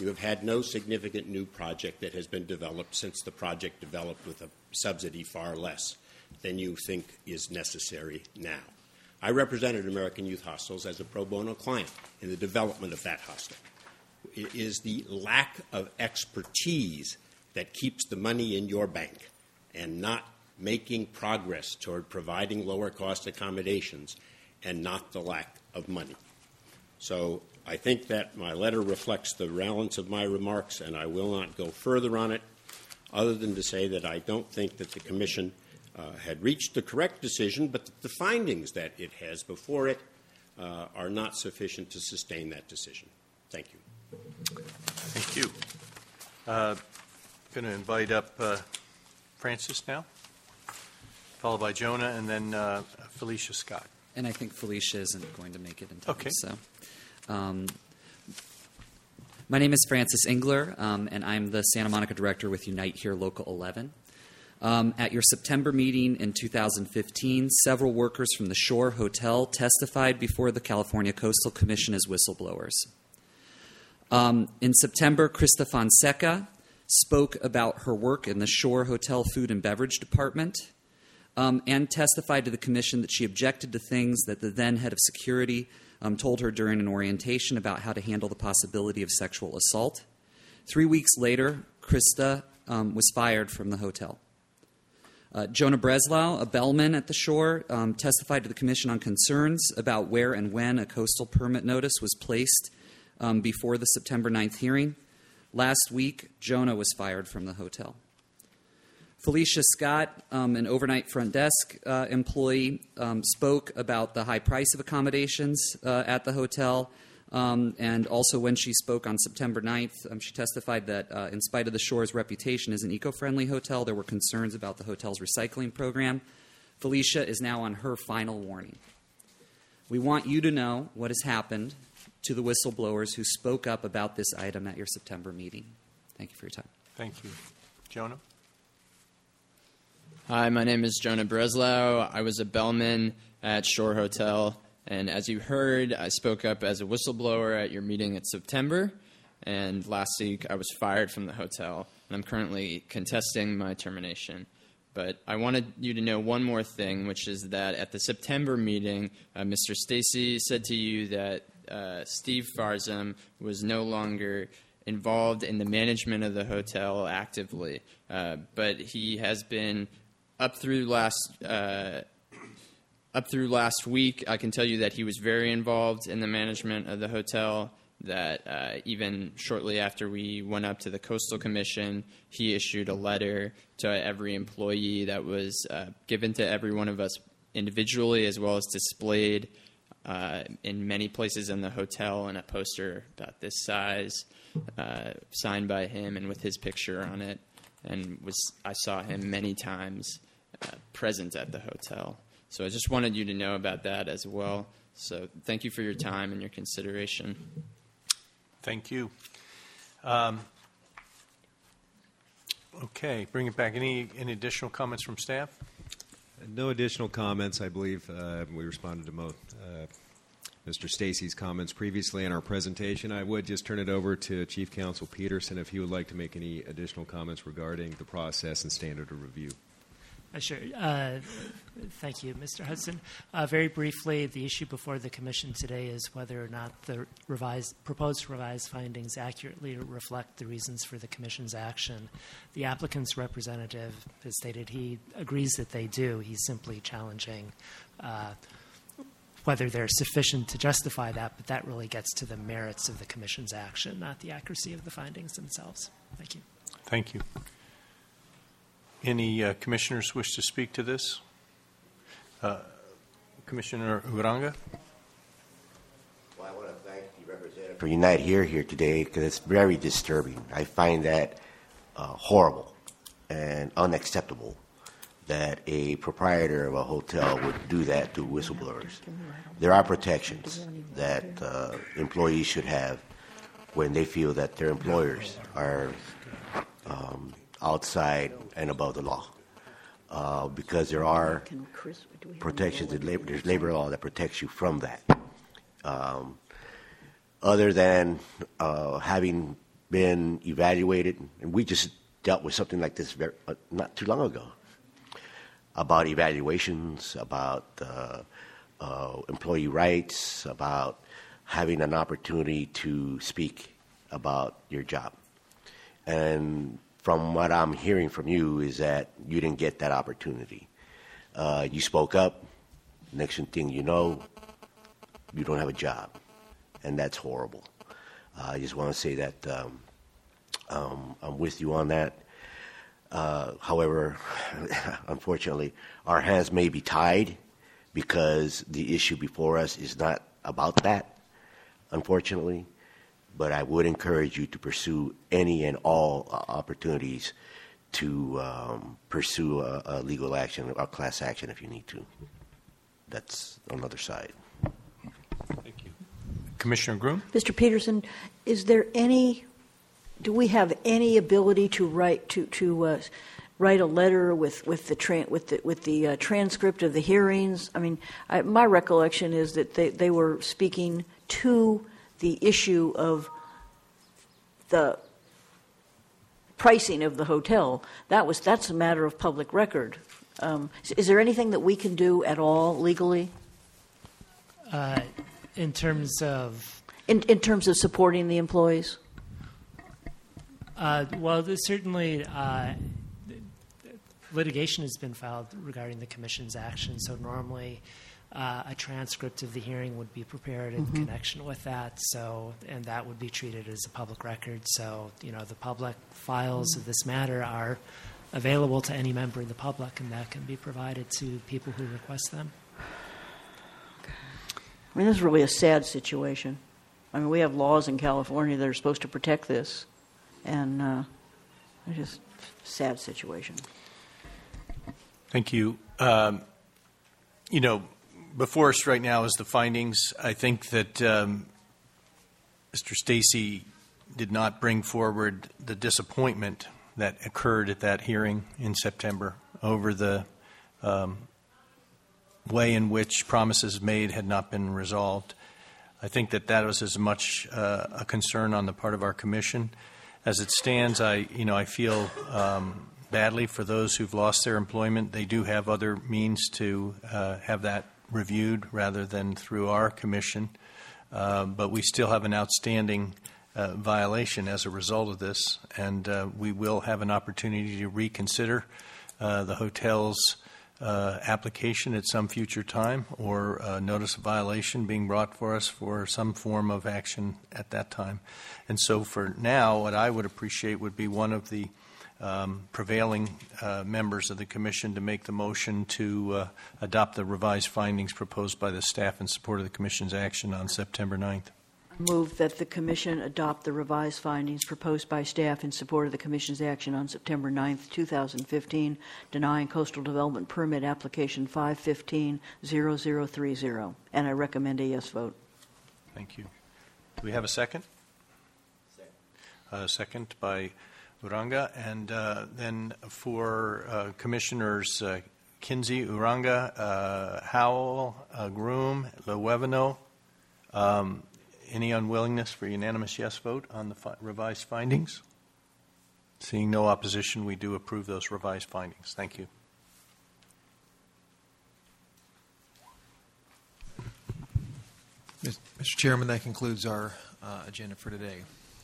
You have had no significant new project that has been developed since the project developed with a subsidy far less than you think is necessary now. I represented American Youth Hostels as a pro bono client in the development of that hostel. It is the lack of expertise that keeps the money in your bank and not making progress toward providing lower cost accommodations, and not the lack of money. So I think that my letter reflects the balance of my remarks, and I will not go further on it other than to say that I don't think that the Commission had reached the correct decision, but that the findings that it has before it are not sufficient to sustain that decision. Thank you. Thank you. Going to invite up Francis now, followed by Jonah, and then Felicia Scott. And I think Felicia isn't going to make it in time. Okay. So, my name is Francis Engler, and I'm the Santa Monica Director with Unite Here Local 11. At your September meeting in 2015, several workers from the Shore Hotel testified before the California Coastal Commission as whistleblowers. In September, Krista Fonseca spoke about her work in the Shore Hotel Food and Beverage Department and testified to the Commission that she objected to things that the then head of security told her during an orientation about how to handle the possibility of sexual assault. 3 weeks later, Krista was fired from the hotel. Jonah Breslau, a bellman at the Shore, testified to the Commission on concerns about where and when a coastal permit notice was placed before the September 9th hearing. Last week, Jonah was fired from the hotel. Felicia Scott, an overnight front desk employee, spoke about the high price of accommodations at the hotel. And also when she spoke on September 9th, she testified that in spite of the Shore's reputation as an eco-friendly hotel, there were concerns about the hotel's recycling program. Felicia is now on her final warning. We want you to know what has happened to the whistleblowers who spoke up about this item at your September meeting. Thank you for your time. Thank you. Jonah? Hi, my name is Jonah Breslau. I was a bellman at Shore Hotel. And as you heard, I spoke up as a whistleblower at your meeting in September. And last week, I was fired from the hotel. And I'm currently contesting my termination. But I wanted you to know one more thing, which is that at the September meeting, Mr. Stacy said to you that Steve Farzam was no longer involved in the management of the hotel actively. But he has been up through last week. I can tell you that he was very involved in the management of the hotel, that even shortly after we went up to the Coastal Commission, he issued a letter to every employee that was given to every one of us individually, as well as displayed in many places in the hotel, and a poster about this size, signed by him and with his picture on it. And I saw him many times present at the hotel. So I just wanted you to know about that as well. So thank you for your time and your consideration. Thank you. Okay, bring it back. Any additional comments from staff? No additional comments. I believe we responded to Mr. Stacy's comments previously in our presentation. I would just turn it over to Chief Counsel Peterson if he would like to make any additional comments regarding the process and standard of review. Sure. Thank you, Mr. Hudson. Very briefly, the issue before the Commission today is whether or not the proposed revised findings accurately reflect the reasons for the Commission's action. The applicant's representative has stated he agrees that they do. He's simply challenging whether they're sufficient to justify that, but that really gets to the merits of the Commission's action, not the accuracy of the findings themselves. Thank you. Thank you. Any commissioners wish to speak to this? Commissioner Uranga? Well, I want to thank the representative for Unite here today, because it's very disturbing. I find that horrible and unacceptable that a proprietor of a hotel would do that to whistleblowers. There are protections that employees should have when they feel that their employers are outside and above the law, because there are protections. There's labor law that protects you from that. Other than having been evaluated, and we just dealt with something like this not too long ago, about evaluations, about employee rights, about having an opportunity to speak about your job. And from what I'm hearing from you is that you didn't get that opportunity. You spoke up, next thing you know, you don't have a job, and that's horrible. I just want to say that I'm with you on that. However, unfortunately, our hands may be tied because the issue before us is not about that, unfortunately. But I would encourage you to pursue any and all opportunities to pursue a legal action, a class action if you need to. That's another side. Thank you. Commissioner Groom? Mr. Peterson, is there do we have any ability to write write a letter with the transcript of the hearings? I mean, my recollection is that they were speaking to the issue of the pricing of the hotel. That's a matter of public record. Is there anything that we can do at all legally? In terms of in terms of supporting the employees? Well, certainly litigation has been filed regarding the Commission's action, so normally a transcript of the hearing would be prepared in connection with that, and that would be treated as a public record. So, the public files of this matter are available to any member of the public, and that can be provided to people who request them. I mean, this is really a sad situation. I mean, we have laws in California that are supposed to protect this, and it's just a sad situation. Thank you. Before us right now is the findings. I think that Mr. Stacy did not bring forward the disappointment that occurred at that hearing in September over the way in which promises made had not been resolved. I think that was as much a concern on the part of our commission. As it stands, I feel badly for those who've lost their employment. They do have other means to have that reviewed rather than through our commission. But we still have an outstanding violation as a result of this, and we will have an opportunity to reconsider the hotel's application at some future time, or notice of violation being brought for us for some form of action at that time. And so for now, what I would appreciate would be one of the prevailing members of the Commission to make the motion to adopt the revised findings proposed by the staff in support of the Commission's action on September 9th. Move that the Commission adopt the revised findings proposed by staff in support of the Commission's action on September 9th, 2015, denying coastal development permit application 515-0030. And I recommend a yes vote. Thank you. Do we have a second? Second by Uranga. And then for Commissioners Kinsey, Uranga, Howell, Groom, Lewevano, any unwillingness for unanimous yes vote on the revised findings? Seeing no opposition, we do approve those revised findings. Thank you. Mr. Chairman, that concludes our agenda for today.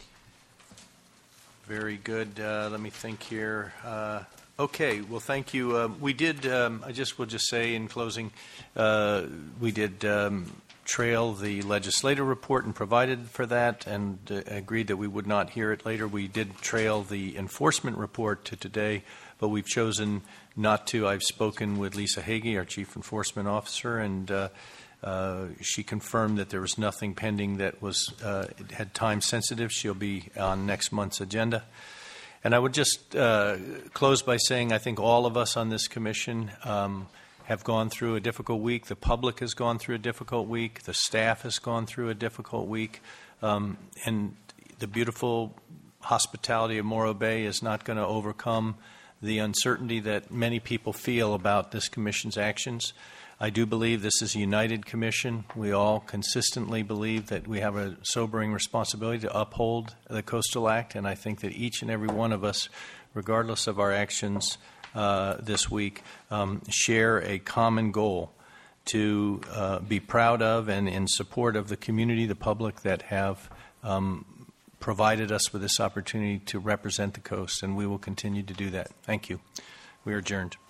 Very good. Let me think here. Okay. Well, thank you. We did. I will just say in closing, we did trail the legislative report and provided for that, and agreed that we would not hear it later. We did trail the enforcement report to today, but we've chosen not to. I've spoken with Lisa Hagee, our Chief Enforcement Officer, and she confirmed that there was nothing pending that was had time sensitive. She'll be on next month's agenda. And I would just close by saying I think all of us on this commission have gone through a difficult week. The public has gone through a difficult week. The staff has gone through a difficult week. And the beautiful hospitality of Morro Bay is not going to overcome the uncertainty that many people feel about this commission's actions. I do believe this is a united commission. We all consistently believe that we have a sobering responsibility to uphold the Coastal Act, and I think that each and every one of us, regardless of our actions this week, share a common goal to be proud of and in support of the community, the public that have provided us with this opportunity to represent the coast, and we will continue to do that. Thank you. We are adjourned.